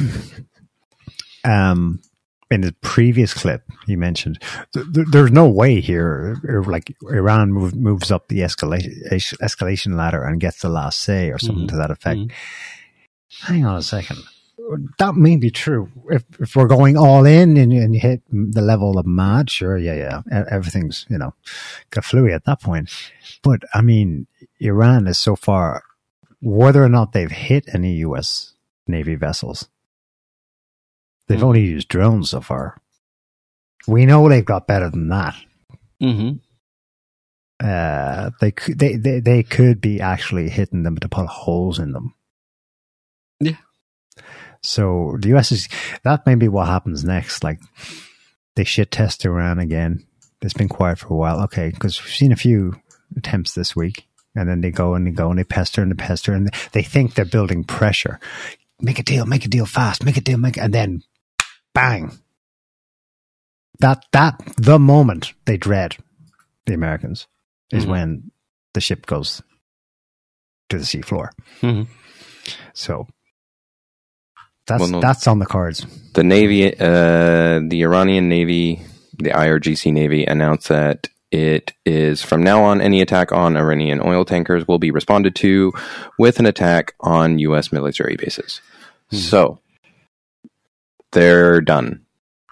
Um, in the previous clip, he mentioned th- th- there's no way here, or like Iran move, moves up the escalation escalation ladder and gets the last say or something Mhm. to that effect. Mhm. Hang on a second. That may be true. If if we're going all in and, and you hit the level of mad, sure, yeah, yeah, E- everything's you know kaflooey at that point. But I mean, Iran is so far, whether or not they've hit any U S Navy vessels, they've Mm. only used drones so far. We know they've got better than that. Mm-hmm. Uh, they could they, they they could be actually hitting them to put holes in them. Yeah. So the U S is, that may be what happens next. Like they shit test Iran again. It's been quiet for a while. Okay, because we've seen a few attempts this week, and then they go and they go and they pester and they pester and they think they're building pressure. Make a deal, make a deal fast, make a deal, make, and then bang. That that the moment they dread, the Americans, is Mhm. when the ship goes to the seafloor. Mm-hmm. So that's Well, no. that's on the cards. The Navy, uh, the Iranian Navy, the I R G C Navy announced that it is from now on, any attack on Iranian oil tankers will be responded to with an attack on U S military bases. Hmm. So they're done.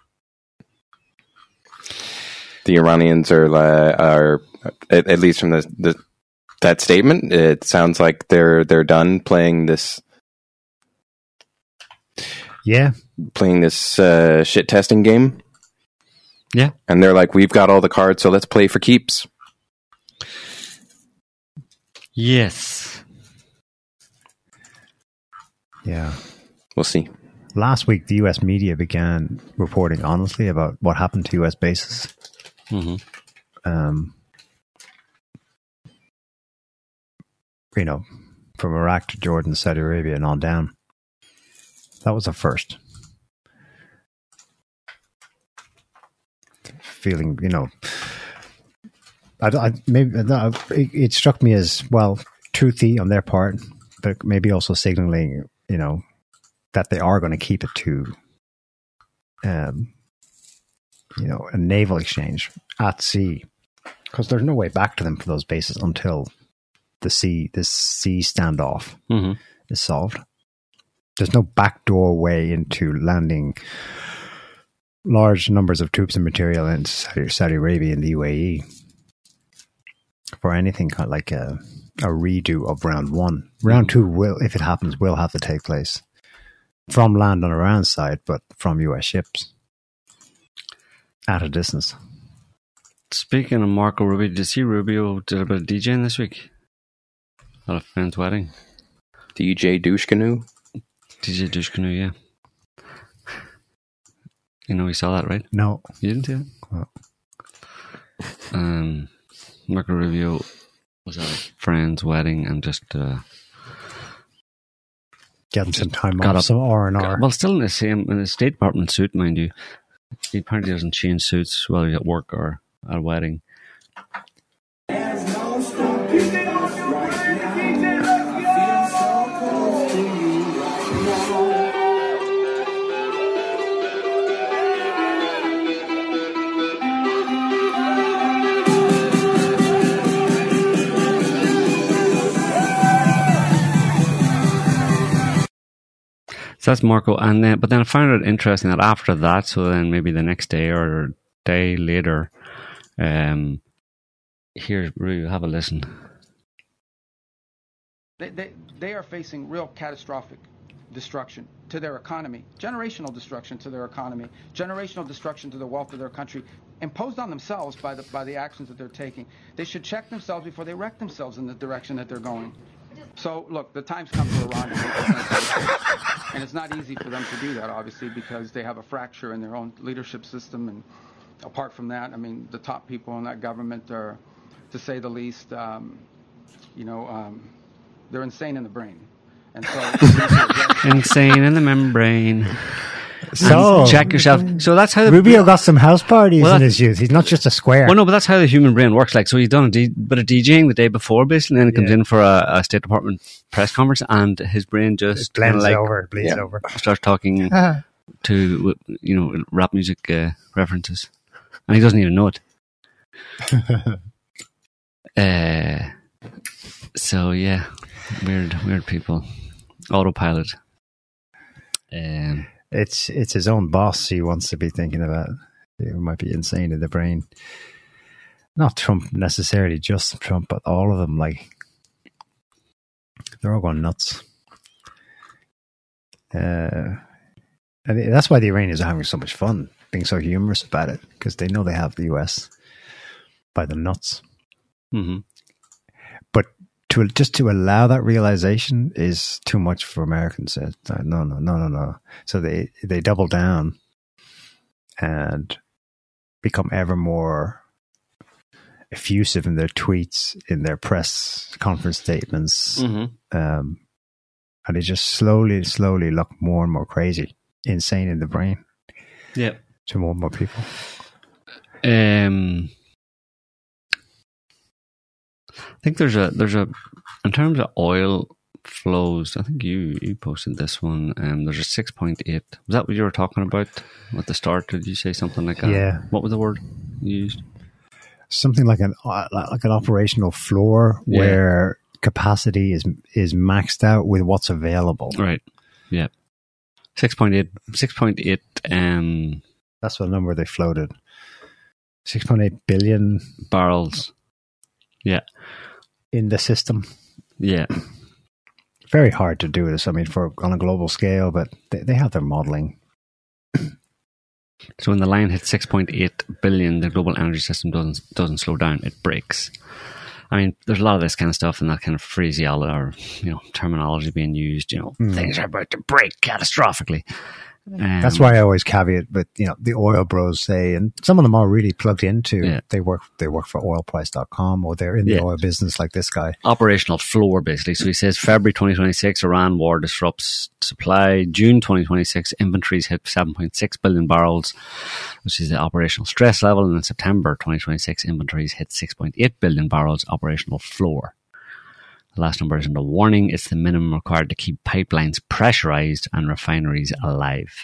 The Iranians are, uh, are at, at least from the, the that statement, it sounds like they're they're done playing this Yeah, playing this uh, shit testing game. Yeah. And they're like, we've got all the cards, so let's play for keeps. Yes. yeah. We'll see. Last week, the U S media began reporting honestly about what happened to U S bases. Mm-hmm. Um, you know, from Iraq to Jordan, Saudi Arabia, and on down. That was a first. Feeling, you know, I, I maybe it, it struck me as well toothy on their part, but maybe also signaling, you know, that they are going to keep it to, um, you know, a naval exchange at sea, because there's no way back to them for those bases until the sea, this sea standoff Mm-hmm. is solved. There's no backdoor way into landing large numbers of troops and material in Saudi, Saudi Arabia and the U A E for anything kind of like a, a redo of round one. Round two will, if it happens, will have to take place from land on Iran's side, but from U S ships at a distance. Speaking of Marco Rubio, did you see Rubio did a bit of DJing this week at a friend's wedding? D J Douche Canoe. D J Dushkanu, yeah. You know, you saw that, right? No. You didn't see it? Well. Um, Marco Rubio was at a friend's wedding and just uh, Getting some time got off, up- some R and R. well, still in the same in the State Department suit, mind you. He apparently doesn't change suits whether he's at work or at a wedding. There's no stopping us right now. So that's Marco, and then but then I found it interesting that after that, so then maybe the next day or day later, um, here, Roo, have a listen. They, they, they are facing real catastrophic destruction to their economy, generational destruction to their economy, generational destruction to the wealth of their country, imposed on themselves by the by the actions that they're taking. They should check themselves before they wreck themselves in the direction that they're going. So, look, the time's come for Iran to make a sense, and it's not easy for them to do that, obviously, because they have a fracture in their own leadership system. And apart from that, I mean, the top people in that government are, to say the least, um, you know, um, they're insane in the brain. And so, insane in the membrane. So check yourself. So that's how the, Rubio got some house parties well, in his youth. He's not just a square. Well, no, but that's how the human brain works. Like, so he's done a D, bit of DJing the day before, basically, and then he comes Yeah. in for a, a State Department press conference, and his brain just it blends like, over, bleeds yeah. over. starts talking to, you know, rap music uh, references, and he doesn't even know it. uh, so yeah, weird, weird people. Autopilot. Um. It's it's his own boss he wants to be thinking about. He might be insane in the brain. Not Trump necessarily, just Trump, but all of them. Like, they're all going nuts. Uh, and that's why the Iranians are having so much fun, being so humorous about it, because they know they have the U S by the nuts. Mm-hmm. But to just to allow that realization is too much for Americans. Uh, no, no, no, no, no. So they, they double down and become ever more effusive in their tweets, in their press conference statements. Mm-hmm. Um, and they just slowly, slowly look more and more crazy, insane in the brain. Yeah. To more and more people. Um, I think there's a there's a in terms of oil flows. I think you you posted this one. Um, there's a six point eight. Was that what you were talking about at the start? Did you say something like that? Yeah. What was the word you used? Something like an uh, like an operational floor Yeah. where capacity is is maxed out with what's available. Right. Yeah. Six point eight. Six point eight. Um, That's what number they floated. Six point eight billion barrels. Yeah. in the system. Yeah. Very hard to do this. I mean, for on a global scale, but they, they have their modeling. So when the line hits six point eight billion, the global energy system doesn't doesn't slow down; it breaks. I mean, there's a lot of this kind of stuff and that kind of phraseology or you know terminology being used. You know, Mm. things are about to break catastrophically. Um, That's why I always caveat, but you know, the oil bros say, and some of them are really plugged into. Yeah. They work. They work for oil price dot com, or they're in the Yeah. oil business, like this guy. operational floor, basically. So he says February twenty twenty-six, Iran war disrupts supply. June twenty twenty-six, inventories hit seven point six billion barrels, which is the operational stress level. And in September twenty twenty-six, inventories hit six point eight billion barrels, operational floor. The last number isn't a warning. It's the minimum required to keep pipelines pressurized and refineries alive.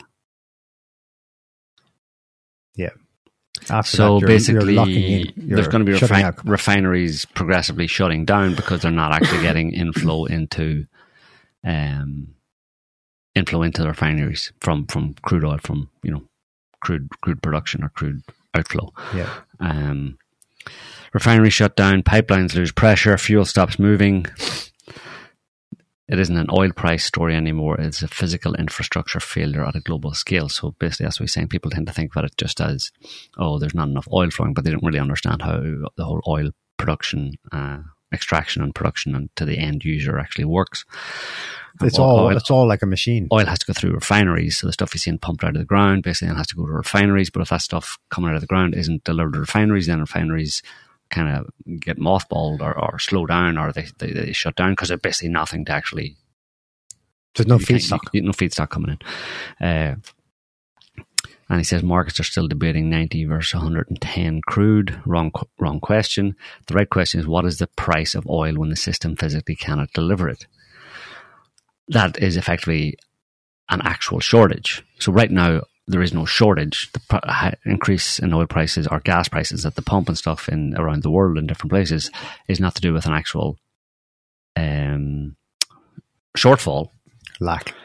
Yeah. After So that, you're, basically, you're locking in. You're there's going to be shutting refi- out. refineries progressively shutting down because they're not actually getting inflow into um, inflow into the refineries from, from crude oil, from you know crude crude production or crude outflow. Yeah. Um, refineries shut down, pipelines lose pressure, fuel stops moving. It isn't an oil price story anymore. It's a physical infrastructure failure at a global scale. So basically, that's what we're saying. People tend to think about it just as, oh, there's not enough oil flowing, but they don't really understand how the whole oil production, uh, extraction and production and to the end user actually works. And It's all. oil, It's all like a machine. oil has to go through refineries. So the stuff you see pumped out of the ground basically then has to go to refineries. But if that stuff coming out of the ground isn't delivered to refineries, then refineries kind of get mothballed or, or slow down or they, they, they shut down because there's basically nothing to actually... There's no you can't- feedstock. you- No feedstock coming in. Uh, and he says markets are still debating ninety versus one hundred ten crude. Wrong qu- wrong question. The right question is, what is the price of oil when the system physically cannot deliver it? That is effectively an actual shortage. So right now, there is no shortage. The pr- high increase in oil prices or gas prices at the pump and stuff in around the world in different places is not to do with an actual um, shortfall. Lack.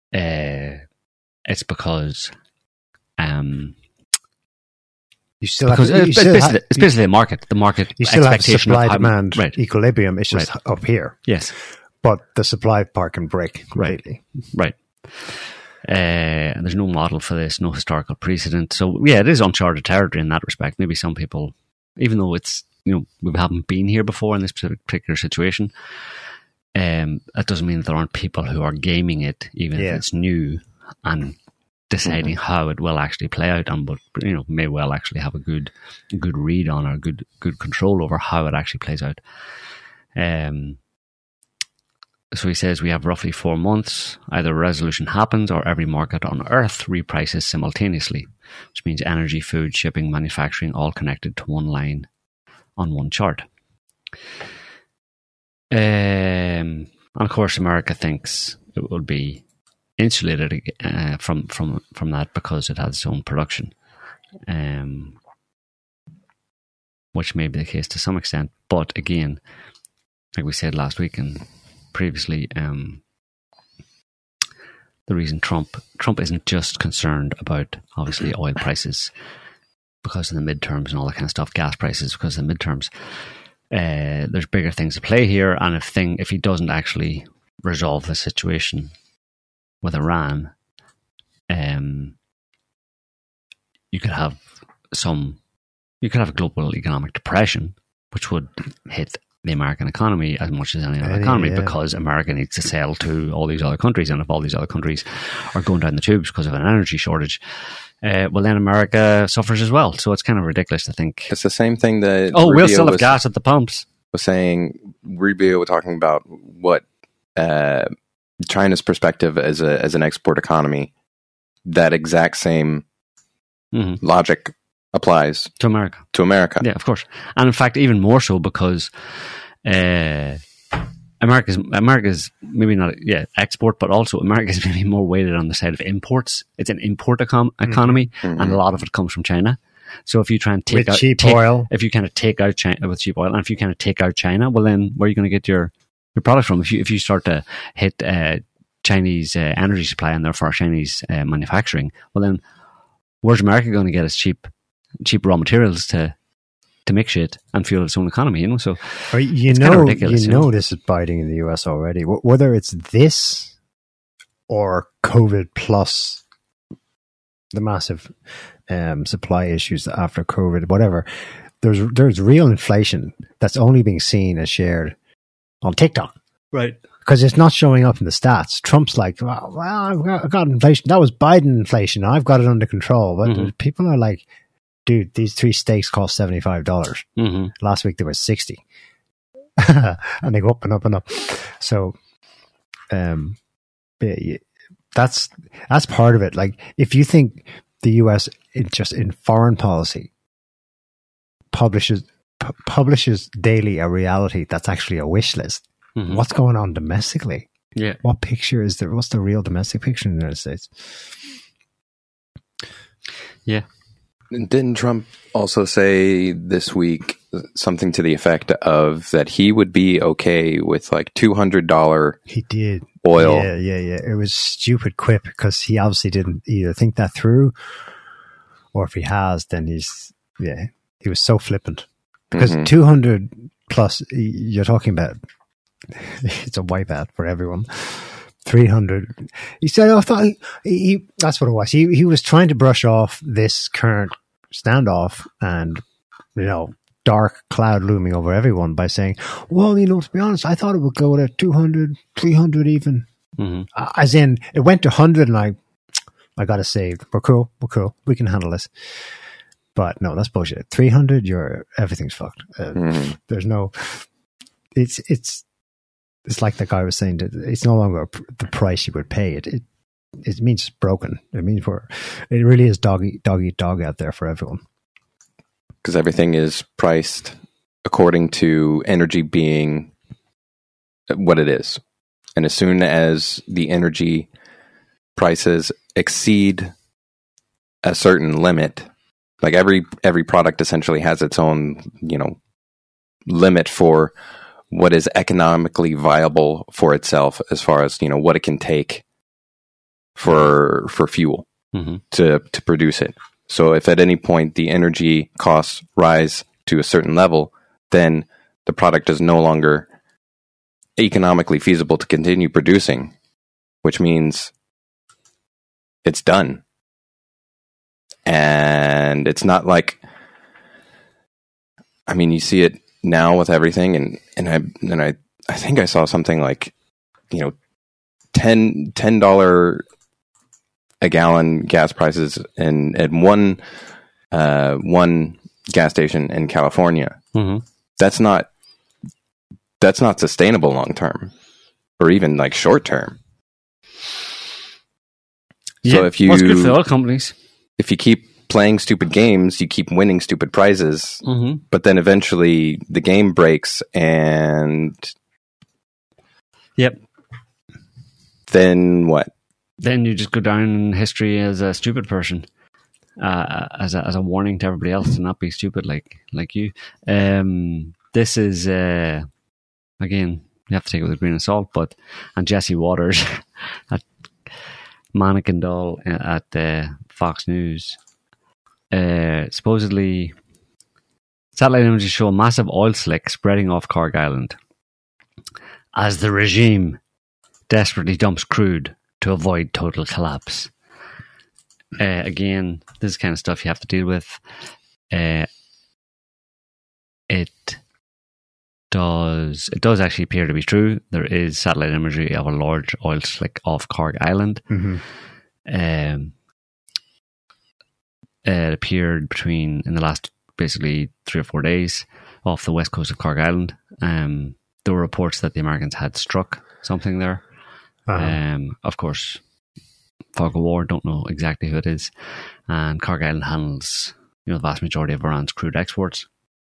uh, it's because um, You still because have, you it's, still basically, have, it's basically a market. The market you still have expectation supply of how, demand right? equilibrium. It's just Right. up here, Yes, but the supply part can break completely. right. Uh, and there's no model for this, no historical precedent. So yeah, it is uncharted territory in that respect. Maybe some people, even though it's, you know, we haven't been here before in this particular situation, um, that doesn't mean that there aren't people who are gaming it, even Yeah. if it's new, and deciding Mm-hmm. how it will actually play out, and but you know may well actually have a good, good read on or good, good control over how it actually plays out. Um. So he says we have roughly four months. Either a resolution happens or every market on Earth reprices simultaneously, which means energy, food, shipping, manufacturing, all connected to one line on one chart. Um, and of course, America thinks it will be insulated uh, from, from, from that because it has its own production, um, which may be the case to some extent. But again, like we said last week and previously, um, the reason Trump Trump isn't just concerned about obviously oil prices because of the midterms and all that kind of stuff, gas prices because of the midterms. Uh, there's bigger things to play here, and if thing if he doesn't actually resolve the situation with Iran, um, you could have some you could have a global economic depression, which would hit the American economy as much as any other Any, economy, yeah. because America needs to sell to all these other countries, and if all these other countries are going down the tubes because of an energy shortage, uh, well then America suffers as well. So it's kind of ridiculous to think, It's the same thing that oh, we'll Rubio still have was, gas at the pumps. was saying. Rubio was talking about what uh, China's perspective as a as an export economy. That exact same hmm logic applies To America. to America. Yeah, of course. And in fact, even more so because uh, America's America's maybe not yeah export, but also America's maybe more weighted on the side of imports. It's an import econ- economy, Mhm. and a lot of it comes from China. So if you try and take With out cheap take- oil. if you kind of take out China with cheap oil, and if you kind of take out China, well then where are you going to get your your products from? If you if you start to hit uh, Chinese uh, energy supply and therefore Chinese uh, manufacturing, well then where's America going to get its cheap cheap raw materials to to make shit and fuel its own economy, you know? So Or you It's kinda know, ridiculous, you you know? know, this is biting in the U S already. Wh- Whether it's this or COVID plus the massive um, supply issues after COVID, whatever, there's there's real inflation that's only being seen as shared on TikTok. right. Because it's not showing up in the stats. Trump's like, well, well I've, got, I've got inflation. That was Biden inflation. I've got it under control. But Mhm. people are like, dude, these three steaks cost seventy-five dollars. hmm Last week they were sixty. And they go up and up and up. So, um, yeah, yeah, that's, that's part of it. Like, if you think the U S in just in foreign policy publishes, pu- publishes daily a reality that's actually a wish list, hmm what's going on domestically? Yeah. What picture is there? What's the real domestic picture in the United States? Yeah. Didn't Trump also say this week something to the effect of that he would be okay with like two hundred dollars He did. oil? Yeah, yeah, yeah. It was stupid quip because he obviously didn't either think that through, or if he has, then he's, yeah, he was so flippant. Because Mhm. two hundred plus, y- you're talking about, it's a wipeout for everyone. three hundred. He said, oh, I thought he, he, that's what it was. He, he was trying to brush off this current standoff and, you know, dark cloud looming over everyone by saying, well, you know, to be honest, I thought it would go at two hundred, three hundred even. hmm Uh, As in, it went to one hundred and I, I got to say, we're cool, we're cool, we can handle this. But no, that's bullshit. three hundred, you're, everything's fucked. Uh, Mhm. There's no, it's, it's, it's like the guy was saying, that it's no longer the price you would pay. It, it, it means it's broken. It means we're, it really is dog eat, dog eat dog out there for everyone. Because everything is priced according to energy being what it is. And as soon as the energy prices exceed a certain limit, like every every product essentially has its own, you know, limit for what is economically viable for itself as far as, you know, what it can take for for fuel Mm-hmm. to to produce it. So if at any point the energy costs rise to a certain level, then the product is no longer economically feasible to continue producing, which means it's done. And it's not like, I mean, you see it now with everything, and, and I and I I think I saw something like, you know, ten ten dollar a gallon gas prices in at one uh, one gas station in California. Mm-hmm. That's not that's not sustainable long term, or even like short term. Yeah, so if you well, it's good for all companies. If you keep playing stupid games, you keep winning stupid prizes, Mm-hmm. but then eventually the game breaks, and Yep. then what? Then you just go down in history as a stupid person, uh, as a as a warning to everybody else to not be stupid like like you. Um, this is uh, again, you have to take it with a grain of salt. But and Jesse Waters at Mannequin Doll at uh, Fox News, uh, supposedly satellite images show a massive oil slick spreading off Cork Island as the regime desperately dumps crude to avoid total collapse. Uh, again, this is kind of stuff you have to deal with. Uh, it does it does actually appear to be true. There is satellite imagery of a large oil slick off Cork Island. Mm-hmm. Um, it appeared between in the last basically three or four days off the west coast of Cork Island. Um, there were reports that the Americans had struck something there. Uh-huh. Um, of course, fog of war, don't know exactly who it is. And Cork Island handles, you know, the vast majority of Iran's crude exports.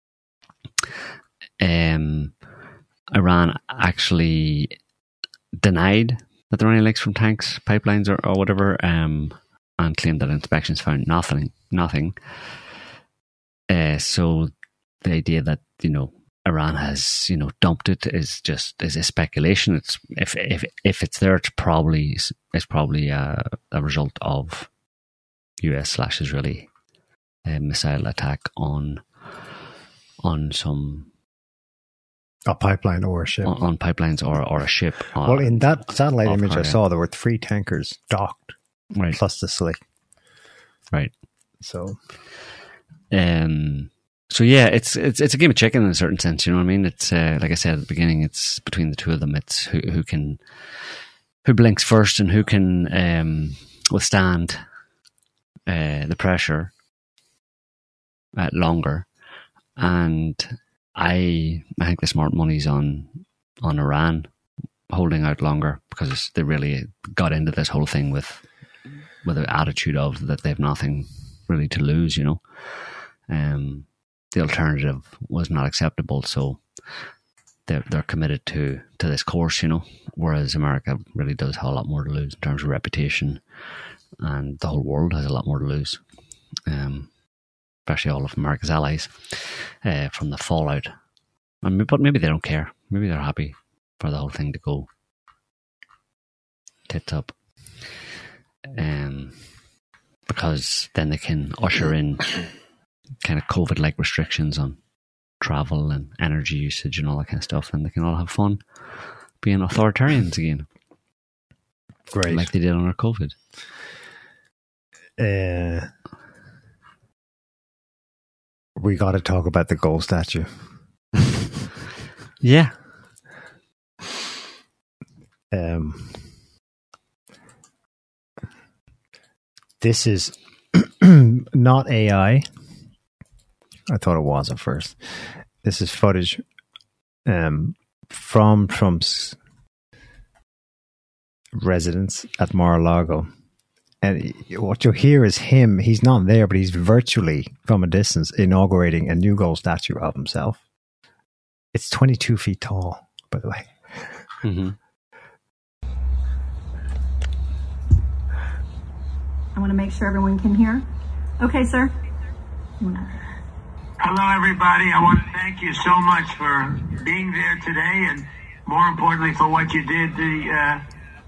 Um, Iran actually denied that there were any leaks from tanks, pipelines, or, or whatever, um, and claimed that inspections found nothing. Nothing. Uh, so the idea that, you know, Iran has, you know, dumped it is just is a speculation. It's if if if it's there, it's probably it's probably a, a result of U S slash Israeli uh, missile attack on on some A pipeline or a ship. on, on pipelines or or a ship. Uh, Well, in that satellite off image I Korea. saw, there were three tankers docked, right, plus the slick. right. So, Um. So yeah, it's it's it's a game of chicken in a certain sense. You know what I mean? It's uh, like I said at the beginning. It's between the two of them. It's who who can who blinks first and who can um, withstand uh, the pressure uh, longer. And I I think the smart money's on on Iran holding out longer because they really got into this whole thing with with the attitude of that they've nothing really to lose. You know. Um. The alternative was not acceptable, so they're they're committed to, to this course, you know. Whereas America really does have a lot more to lose in terms of reputation, and the whole world has a lot more to lose, um, especially all of America's allies uh, from the fallout. I mean, but maybe they don't care. Maybe they're happy for the whole thing to go tits up, um, because then they can usher in kind of COVID-like restrictions on travel and energy usage and all that kind of stuff, and they can all have fun being authoritarians again, great. like they did under COVID. Uh, we got to talk about the gold statue. Yeah. Um, this is not A I. I thought it was at first. This is footage um, from Trump's residence at Mar-a-Lago. And what you'll hear is him, he's not there, but he's virtually, from a distance, inaugurating a new gold statue of himself. It's twenty-two feet tall, by the way. Mm-hmm. I want to make sure everyone can hear. Okay, sir. Hello, everybody. I want to thank you so much for being there today, and more importantly, for what you did the, uh,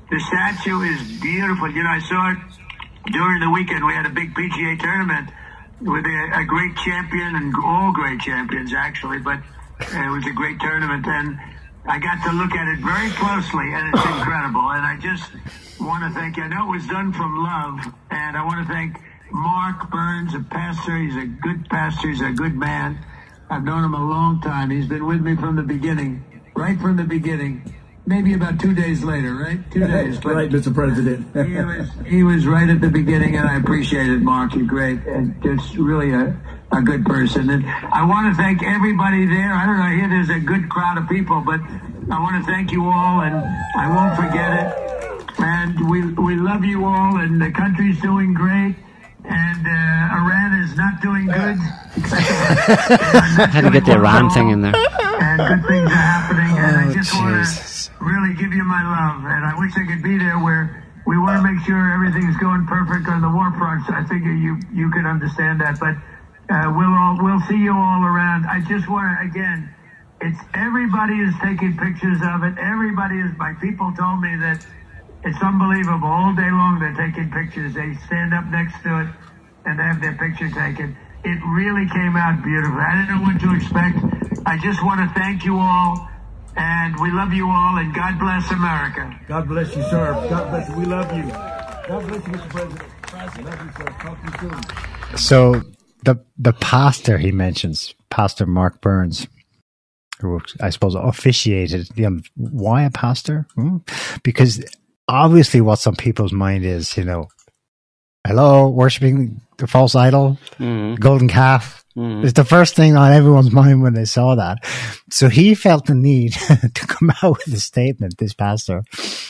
The statue is beautiful. You know, I saw it during the weekend. We had a big P G A tournament with a, a great champion and all great champions, actually. But it was a great tournament, and I got to look at it very closely, and it's incredible. And I just want to thank you. I know it was done from love, and I want to thank Mark Burns, a pastor. He's a good pastor. He's a good man. I've known him a long time. He's been with me from the beginning, right from the beginning. Maybe about two days later, right? Two days. But right, Mister President. he, was, he was right at the beginning, and I appreciate it, Mark. You're great, and just really a, a good person. And I want to thank everybody there. I don't know, here there's a good crowd of people, but I want to thank you all, and I won't forget it. And we we love you all, and the country's doing great. And uh, Iran is not doing good. Had to get the Iran thing in there. And good things are happening. And Oh, I just want Jesus. to really give you my love. And I wish I could be there where we want to make sure everything's going perfect on the war front. I figure you you can understand that. But uh, we'll all we'll see you all around. I just want to again. It's everybody is taking pictures of it. Everybody is. My people told me that. It's unbelievable. All day long they're taking pictures. They stand up next to it and they have their picture taken. It really came out beautiful. I didn't know what to expect. I just want to thank you all, and we love you all, and God bless America. God bless you, sir. God bless you. We love you. God bless you, Mister President. Love you, sir. Talk to you soon. So the the pastor he mentions, Pastor Mark Burns, who I suppose officiated. You know, why a pastor? Hmm? Because obviously, what some people's mind is, you know, hello, worshiping the false idol, Mm-hmm. golden calf. Mm-hmm. It's the first thing on everyone's mind when they saw that. So he felt the need to come out with a statement, this pastor.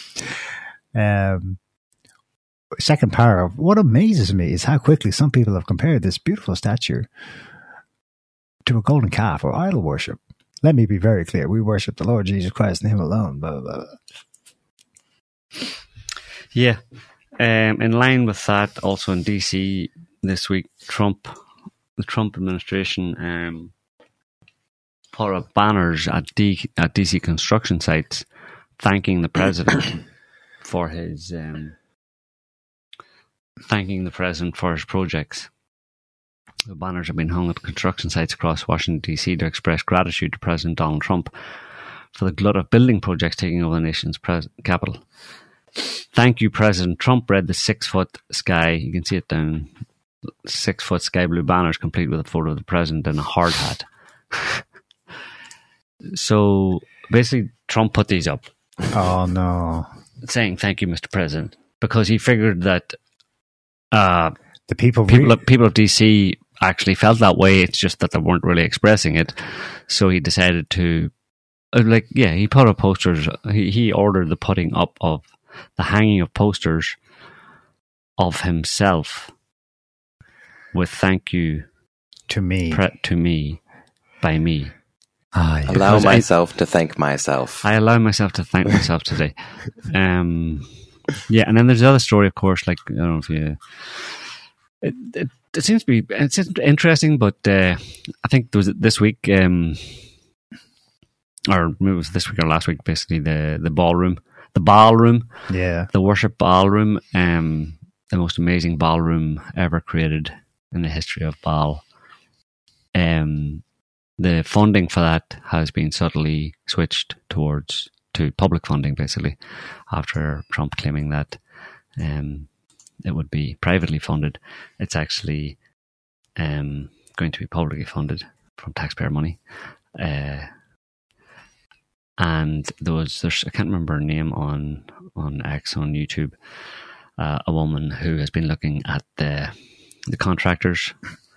Um, second paragraph. What amazes me is how quickly some people have compared this beautiful statue to a golden calf or idol worship. Let me be very clear. We worship the Lord Jesus Christ and Him alone. Blah, blah, blah. Yeah. Um, in line with that, also in D C this week, Trump, the Trump administration, um, put up banners at, D, at D C construction sites thanking the president for his um, thanking the president for his projects. The banners have been hung at construction sites across Washington D C to express gratitude to President Donald Trump for the glut of building projects taking over the nation's pres- capital. Thank you, President Trump, read the six-foot sky. You can see it down. Six-foot sky blue banners complete with a photo of the president in a hard hat. So basically, Trump put these up Oh, no. saying, thank you, Mister President, because he figured that uh, The people... people, re- of, people of D C actually felt that way. It's just that they weren't really expressing it. So he decided to, uh, like, yeah, he put up posters. He, he ordered the putting up of the hanging of posters of himself with thank you to me. pre- to me by me. Ah, yeah. Allow Because I- myself to thank myself. I allow myself to thank myself today. Um, yeah, and then there's the other story, of course. Like I don't know if you, it it, it seems to be it's interesting, but uh, I think there was this week, um, or maybe it was this week or last week. Basically, the the ballroom, the ballroom, Yeah. the worship ballroom, um, the most amazing ballroom ever created in the history of Baal. Um, the funding for that has been subtly switched towards to public funding, basically, after Trump claiming that um, it would be privately funded. It's actually um, going to be publicly funded from taxpayer money. Uh, and there was, there's, I can't remember her name on on X on YouTube, uh, a woman who has been looking at the the contractors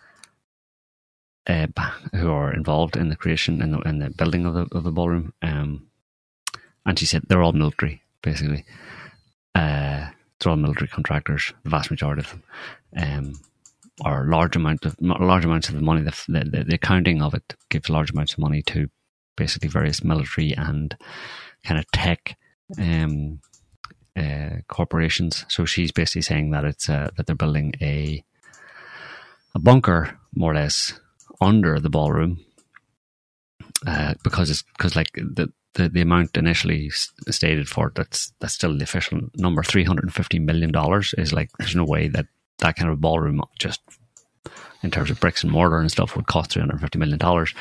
uh, who are involved in the creation and the, in the building of the of the ballroom. Um, and she said they're all military, basically. Uh, they're all military contractors, the vast majority of them, um, or large amount of large amounts of the money. The, the the accounting of it gives large amounts of money to basically various military and kind of tech um, uh, corporations. So she's basically saying that it's uh, that they're building a a bunker, more or less, under the ballroom, uh, because it's because like the the, the amount initially s- stated for it, that's that's still the official number, three hundred fifty million dollars, is like, there's no way that that kind of ballroom, just in terms of bricks and mortar and stuff, would cost three hundred fifty million dollars.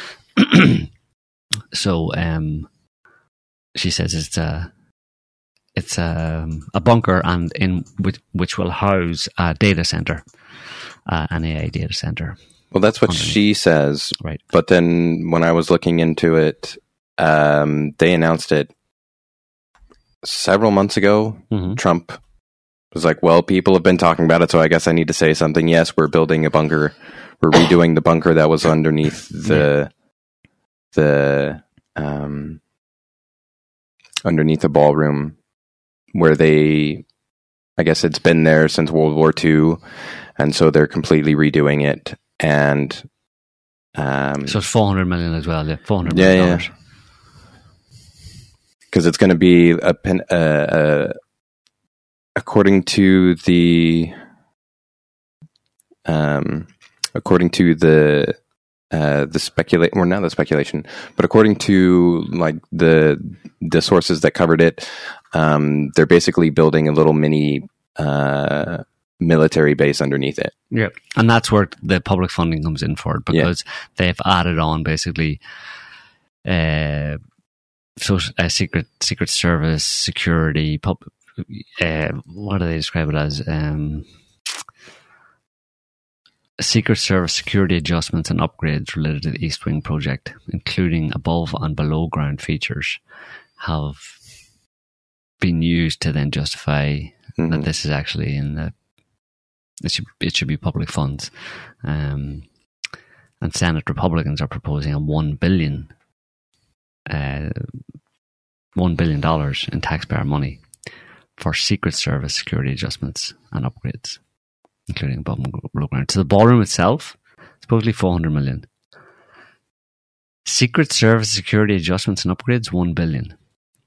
So um, she says it's a, it's a, a bunker, and in which, which will house a data center, uh, an A I data center. Well, that's what underneath. she says. Right. But then when I was looking into it, um, they announced it several months ago. Mm-hmm. Trump was like, well, people have been talking about it, so I guess I need to say something. Yes, we're building a bunker. We're redoing the bunker that was underneath the the um, underneath the ballroom, where they, I guess it's been there since World War Two, and so they're completely redoing it. And um, So it's four hundred million as well. Yeah, four hundred yeah, million yeah, dollars. because it's going to be a pen, uh, uh, according to the um, according to the uh, the speculate, or not the speculation, but according to like the the sources that covered it, um, they're basically building a little mini uh, military base underneath it. Yeah, and that's where the public funding comes in for it, because yeah. they've added on basically uh, so uh, secret secret service security. Pub, uh, what do they describe it as? Um, Secret Service security adjustments and upgrades related to the East Wing project, including above and below ground features, have been used to then justify mm-hmm. that this is actually in the it should it should be public funds. Um, and Senate Republicans are proposing a one billion, uh, one billion dollars in taxpayer money for Secret Service security adjustments and upgrades, including above and below ground. So the ballroom itself, supposedly four hundred million. Secret Service security adjustments and upgrades, one billion.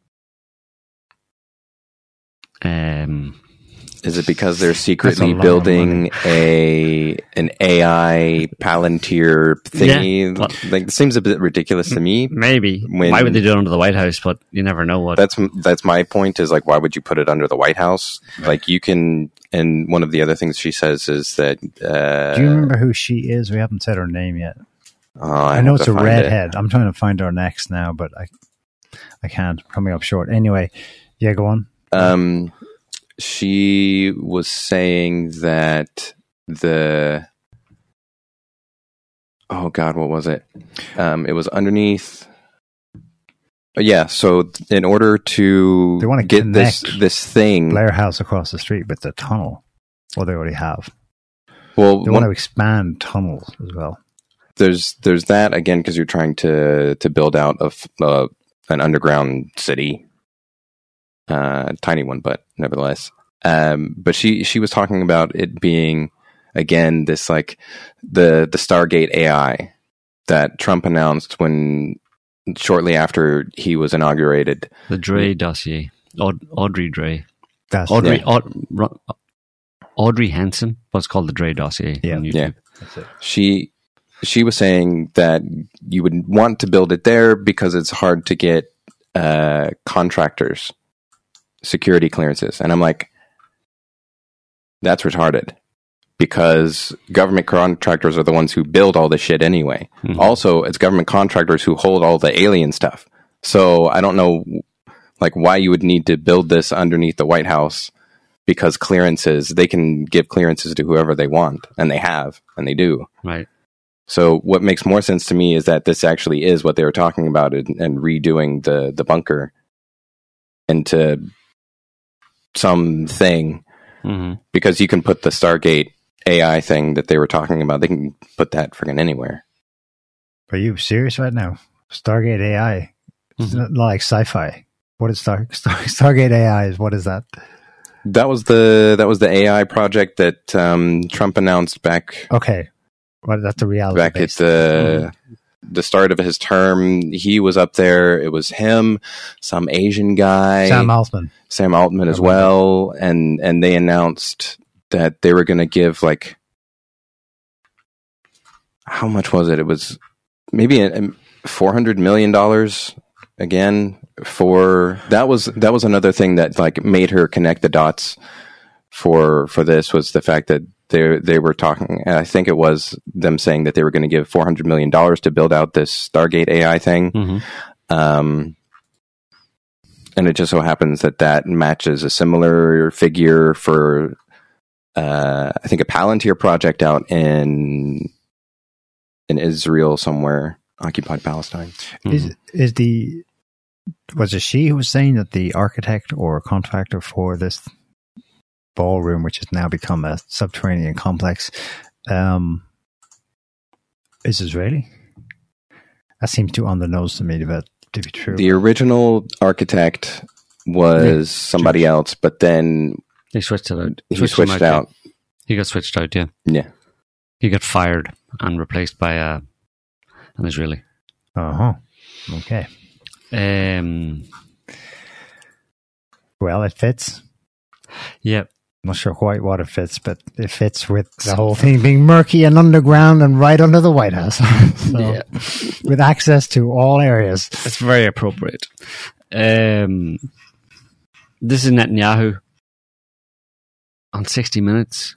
Um, Is it because they're secretly building a an A I Palantir thingy? Yeah, well, like, it seems a bit ridiculous to me. Maybe. When, why would they do it under the White House? But you never know what. That's that's my point. Is like, why would you put it under the White House? Like, you can. And one of the other things she says is that. Uh, Do you remember who she is? We haven't said her name yet. Oh, I, I know it's a redhead. it. I'm trying to find her next now, but I, I can't. I'm coming up short. Anyway, yeah, go on. Um, she was saying that the. Oh God, what was it? Um, it was underneath. Yeah, so in order to they want to get this this thing, Blair House across the street with the tunnel, well, they already have. Well, they want to expand tunnels as well. There's there's that again, because you're trying to to build out a uh, an underground city, uh, tiny one, but nevertheless. Um, but she she was talking about it being again this like the the Stargate A I that Trump announced when. Shortly after he was inaugurated. The Dre dossier. Aud- Audrey Dre. That's Audrey, yeah. Aud- Audrey Henson. What's called the Dre dossier yeah. on YouTube. Yeah. That's it. She, she was saying that you would want to build it there because it's hard to get uh, contractors security clearances. And I'm like, that's retarded. Because government contractors are the ones who build all this shit anyway. Mm-hmm. Also, it's government contractors who hold all the alien stuff. So I don't know, like, why you would need to build this underneath the White House, because clearances, they can give clearances to whoever they want, and they have, and they do. Right. So what makes more sense to me is that this actually is what they were talking about, and, and redoing the, the bunker into something, mm-hmm. because you can put the Stargate A I thing that they were talking about, they can put that friggin' anywhere. Are you serious right now? Stargate A I? It's Mm-hmm. not like sci-fi. What is Star, Star Stargate A I? Is what is that? That was the that was the A I project that um, Trump announced back. Okay, well, that's a reality. Back based. at the mm-hmm. the start of his term, he was up there. It was him, some Asian guy, Sam Altman, Sam Altman as well, and and they announced that they were going to give, like, how much was it? It was maybe a, a four hundred million dollars again, for that was that was another thing that like made her connect the dots for for this was the fact that they they were talking. I think it was them saying that they were going to give four hundred million dollars to build out this Stargate A I thing. Mm-hmm. Um, and it just so happens that that matches a similar figure for, uh, I think, a Palantir project out in in Israel somewhere, occupied Palestine. Mm-hmm. Is is the was it she who was saying that the architect or contractor for this ballroom, which has now become a subterranean complex, um, is Israeli? That seems too on the nose to me, but to be true. The original architect was yeah, somebody Jewish. else, but then they switched it out. He switched, switched out. out. He got switched out. Yeah, yeah. He got fired and replaced by a an Israeli. Uh huh. Okay. Um. Well, it fits. Yeah. Not sure quite what it fits, but it fits with the whole thing being murky and underground and right under the White House. So, yeah. With access to all areas. It's very appropriate. Um, this is Netanyahu on sixty minutes.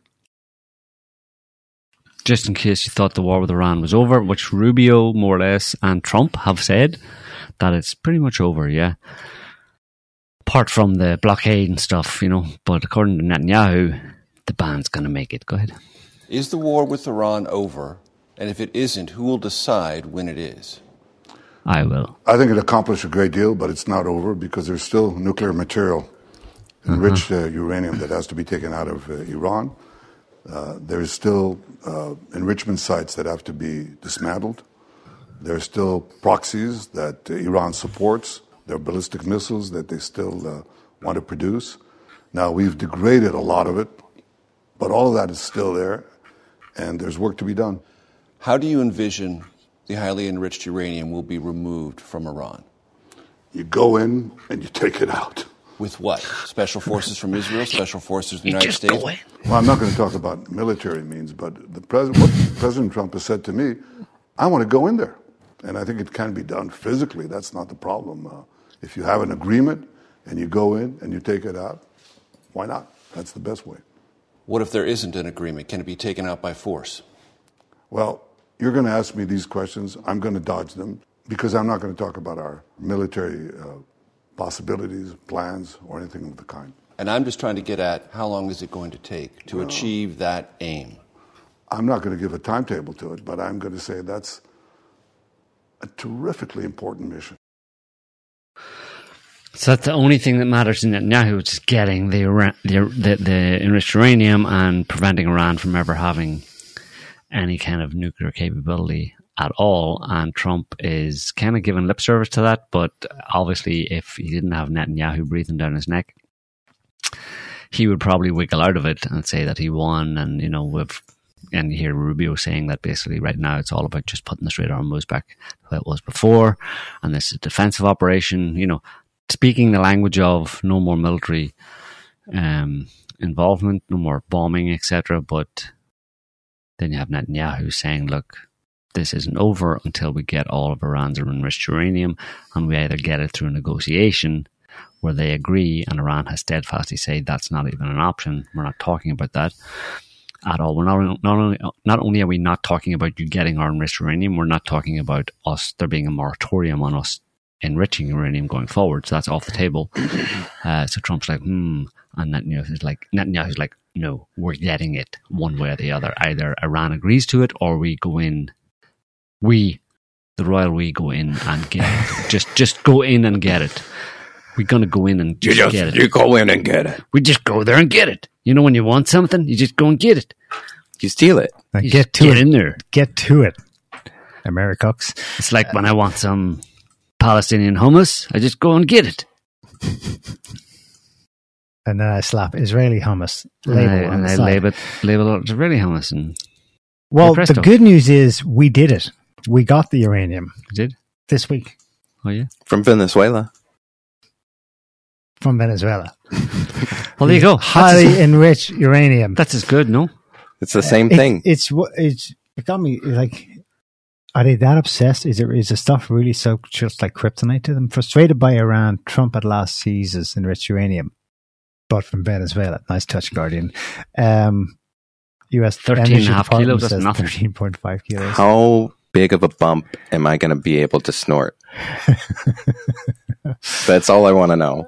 Just in case you thought the war with Iran was over, which Rubio, more or less, and Trump have said that it's pretty much over, yeah. Apart from the blockade and stuff, you know, but according to Netanyahu, the ban's going to make it. Go ahead. Is the war with Iran over? And if it isn't, who will decide when it is? I will. I think it accomplished a great deal, but it's not over because there's still nuclear material, enriched uh-huh. uh, uranium that has to be taken out of uh, Iran. Uh, there's still uh, enrichment sites that have to be dismantled. There's still proxies that uh, Iran supports. There are ballistic missiles that they still uh, want to produce. Now, we've degraded a lot of it, but all of that is still there, and there's work to be done. How do you envision the highly enriched uranium will be removed from Iran? You go in and you take it out. With what? Special forces from Israel? Special forces from the United States? Well, I'm not going to talk about military means, but the pres- what President Trump has said to me, I want to go in there. And I think it can be done physically. That's not the problem. Uh, if you have an agreement and you go in and you take it out, why not? That's the best way. What if there isn't an agreement? Can it be taken out by force? Well, you're going to ask me these questions. I'm going to dodge them because I'm not going to talk about our military uh, possibilities, plans, or anything of the kind. And I'm just trying to get at how long is it going to take to well, achieve that aim? I'm not going to give a timetable to it, but I'm going to say that's a terrifically important mission. So that's the only thing that matters in Netanyahu, which is getting the, the the the enriched uranium and preventing Iran from ever having any kind of nuclear capability at all. And Trump is kind of giving lip service to that, but obviously if he didn't have Netanyahu breathing down his neck, he would probably wiggle out of it and say that he won. And, you know, with and you hear Rubio saying that basically right now it's all about just putting the Strait of Hormuz back the way it was before, and this is a defensive operation, you know, speaking the language of no more military um, involvement, no more bombing, et cetera. But then you have Netanyahu saying, look, this isn't over until we get all of Iran's enriched uranium, and we either get it through negotiation where they agree, and Iran has steadfastly said that's not even an option. We're not talking about that at all. We're not, not only not only are we not talking about you getting our enriched uranium, we're not talking about us there being a moratorium on us enriching uranium going forward. So that's off the table. Uh, so Trump's like, hmm, and Netanyahu's like, Netanyahu's like, no, we're getting it one way or the other. Either Iran agrees to it, or we go in. We, the royal we, go in and get it. Just, just go in and get it. We're gonna go in and just, just get it. You go in and get it. We just go there and get it. You know, when you want something, you just go and get it. You steal it. Now get to get it. in there. Get to it. Americox. It's like when I want some Palestinian hummus, I just go and get it. And then I slap Israeli hummus label and I, on and the I side. label, label it Israeli hummus. And well, the good news is we did it. We got the uranium. We did? This week. Oh, yeah? From Venezuela. From Venezuela. Well, there you go. Highly as, enriched uranium. That's as good, no? It's the same it, thing. It's, it's, it got me, like, Are they that obsessed? Is it is the stuff really so just like kryptonite to them? Frustrated by Iran, Trump at last seizes enriched uranium, but from Venezuela. Nice touch, Guardian. Um, U S thirteen and a half kilos. That's nothing. Thirteen point five kilos. How big of a bump am I going to be able to snort? That's all I want to know.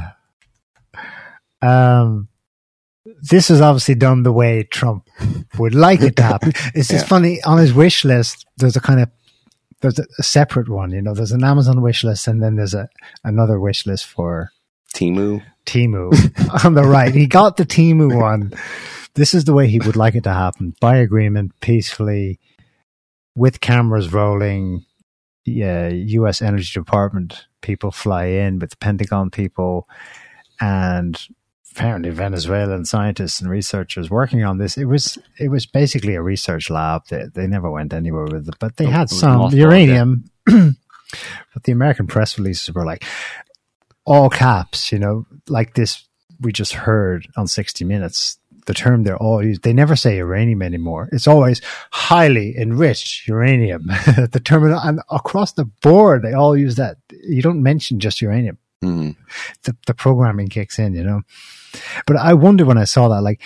Um, this is obviously done the way Trump would like it to happen. It's just yeah. funny, on his wish list, there's a kind of, there's a, a separate one, you know, there's an Amazon wish list and then there's a another wish list for Temu. Temu on the right. He got the Temu one. This is the way he would like it to happen. By agreement, peacefully, with cameras rolling, yeah, U S Energy Department people fly in with the Pentagon people, and apparently Venezuelan scientists and researchers working on this. It was it was basically a research lab. They, they never went anywhere with it, but they had some uranium. But the American press releases were like all caps, you know, like this we just heard on sixty minutes. The term they're all used, they never say uranium anymore. It's always highly enriched uranium. The terminal, and across the board, they all use that. You don't mention just uranium. Mm. The, the programming kicks in, you know. But I wonder when I saw that, like,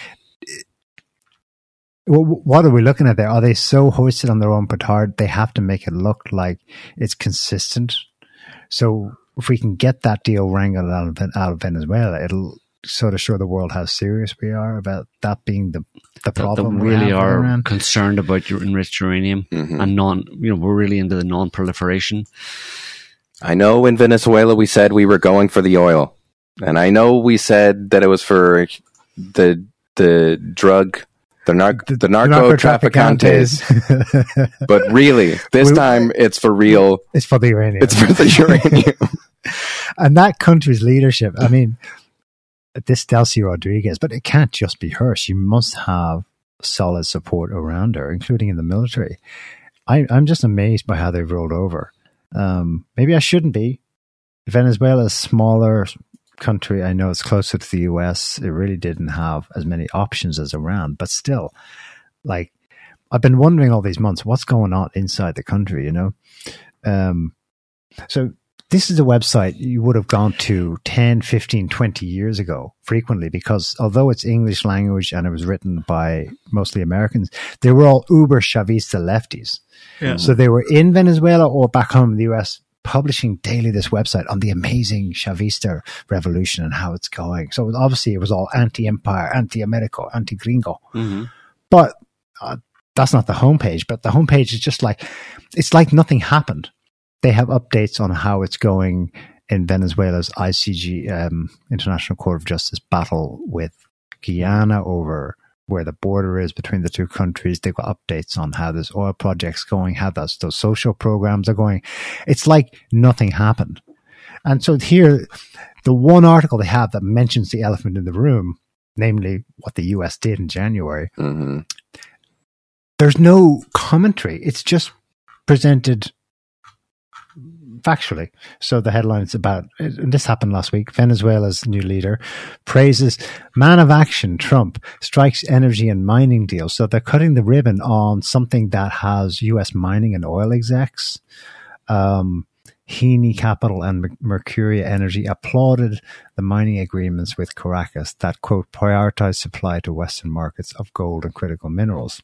what are we looking at there? Are they so hoisted on their own petard they have to make it look like it's consistent? So if we can get that deal wrangled out of, out of Venezuela, it'll sort of show the world how serious we are about that being the the problem. That we really are concerned about your enriched uranium mm-hmm. and non, you know, we're really into the non-proliferation. I know in Venezuela we said we were going for the oil, and I know we said that it was for the the drug, the, nar- the, the narco traficantes. But really, this we, time it's for real. It's for the uranium. It's for the uranium. And that country's leadership, I mean, this Delcy Rodriguez, but it can't just be her. She must have solid support around her, including in the military. I, I'm just amazed by how they've rolled over. Um, maybe I shouldn't be. Venezuela is a smaller country. I know it's closer to the U S. It really didn't have as many options as Iran, but still, like, I've been wondering all these months, what's going on inside the country, you know? Um, so this is a website you would have gone to ten, fifteen, twenty years ago frequently, because although it's English language and it was written by mostly Americans, they were all uber Chavista lefties. Yeah. So they were in Venezuela or back home in the U S publishing daily this website on the amazing Chavista revolution and how it's going. So obviously it was all anti-empire, anti-America, anti-gringo. Mm-hmm. But uh, that's not the homepage. But the homepage is just like, it's like nothing happened. They have updates on how it's going in Venezuela's I C G, um, International Court of Justice battle with Guyana over where the border is between the two countries. They've got updates on how this oil project's going, how those, those social programs are going. It's like nothing happened. And so here, the one article they have that mentions the elephant in the room, namely what the U S did in January, mm-hmm. there's no commentary. It's just presented factually. So the headline's about, and this happened last week, Venezuela's new leader praises man of action, Trump, strikes energy and mining deals. So they're cutting the ribbon on something that has U S mining and oil execs. Um, Heaney Capital and Mercuria Energy applauded the mining agreements with Caracas that, quote, prioritize supply to Western markets of gold and critical minerals.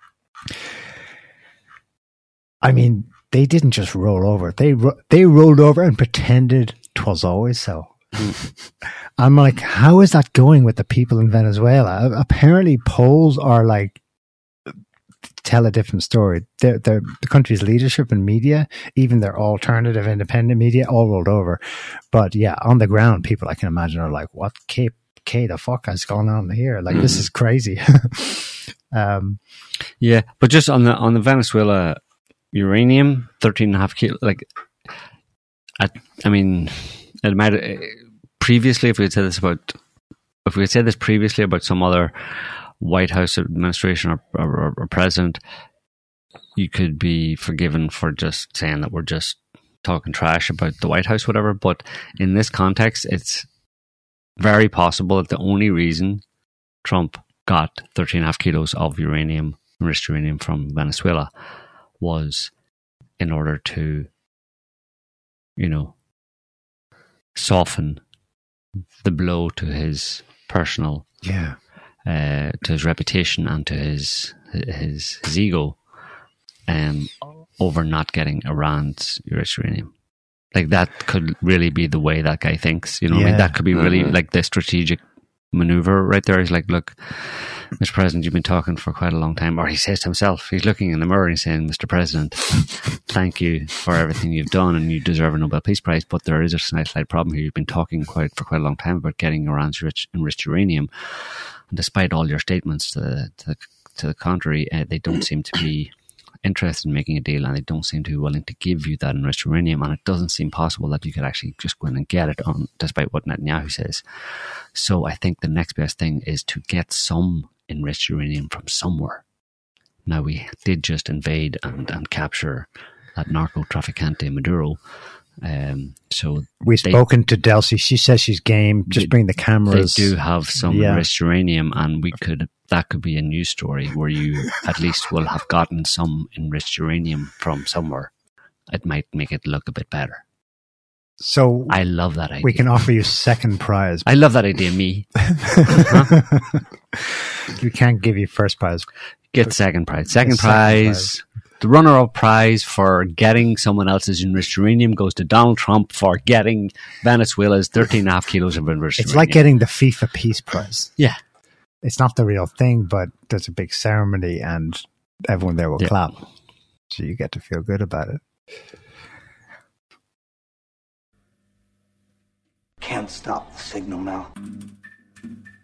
I mean, they didn't just roll over. They ro- they rolled over and pretended 'twas always so. I'm like, how is that going with the people in Venezuela? Apparently, polls are like, tell a different story. They're, they're, the country's leadership and media, even their alternative independent media, all rolled over. But yeah, on the ground, people I can imagine are like, what K, K the fuck has gone on here? Like, mm. this is crazy. um, yeah, but just on the on the Venezuela uranium, thirteen and a half kilo, like, I, I mean, it might, previously, if we had said this about, if we had said this previously about some other White House administration or, or, or president, you could be forgiven for just saying that we're just talking trash about the White House, whatever. But in this context, it's very possible that the only reason Trump got thirteen and a half kilos of uranium, enriched uranium from Venezuela, was in order to, you know, soften the blow to his personal, Yeah. uh, to his reputation and to his his his ego, um, over not getting Iran's enriched uranium. Like that could really be the way that guy thinks. You know, what I mean, Yeah. that could be really Mhm. like the strategic maneuver right there. He's like, look, Mister President, you've been talking for quite a long time. Or he says to himself, he's looking in the mirror and he's saying, Mister President, thank you for everything you've done and you deserve a Nobel Peace Prize, but there is a slight, slight problem here. You've been talking quite for quite a long time about getting Iran's rich, enriched uranium. And despite all your statements to, to, to the contrary, uh, they don't seem to be interested in making a deal, and they don't seem to be willing to give you that enriched uranium, and it doesn't seem possible that you could actually just go in and get it, on, despite what Netanyahu says. So I think the next best thing is to get some enriched uranium from somewhere. Now, we did just invade and, and capture that narco-trafficante Maduro. Um, so We've they, spoken to Delcy. She says she's game. Just They- bring the cameras. They do have some Yeah. enriched uranium, and we could that could be a news story where you at least will have gotten some enriched uranium from somewhere. It might make it look a bit better. So I love that idea. we can offer you second prize. I love that idea, me. We can't give you first prize. Get second prize. Second second prize. The runner-up prize for getting someone else's enriched uranium goes to Donald Trump for getting Venezuela's thirteen and a half kilos of enriched It's uranium. like getting the FIFA Peace Prize. Yeah. It's not the real thing, but there's a big ceremony and everyone there will Yeah. clap. So you get to feel good about it. Can't stop the signal now.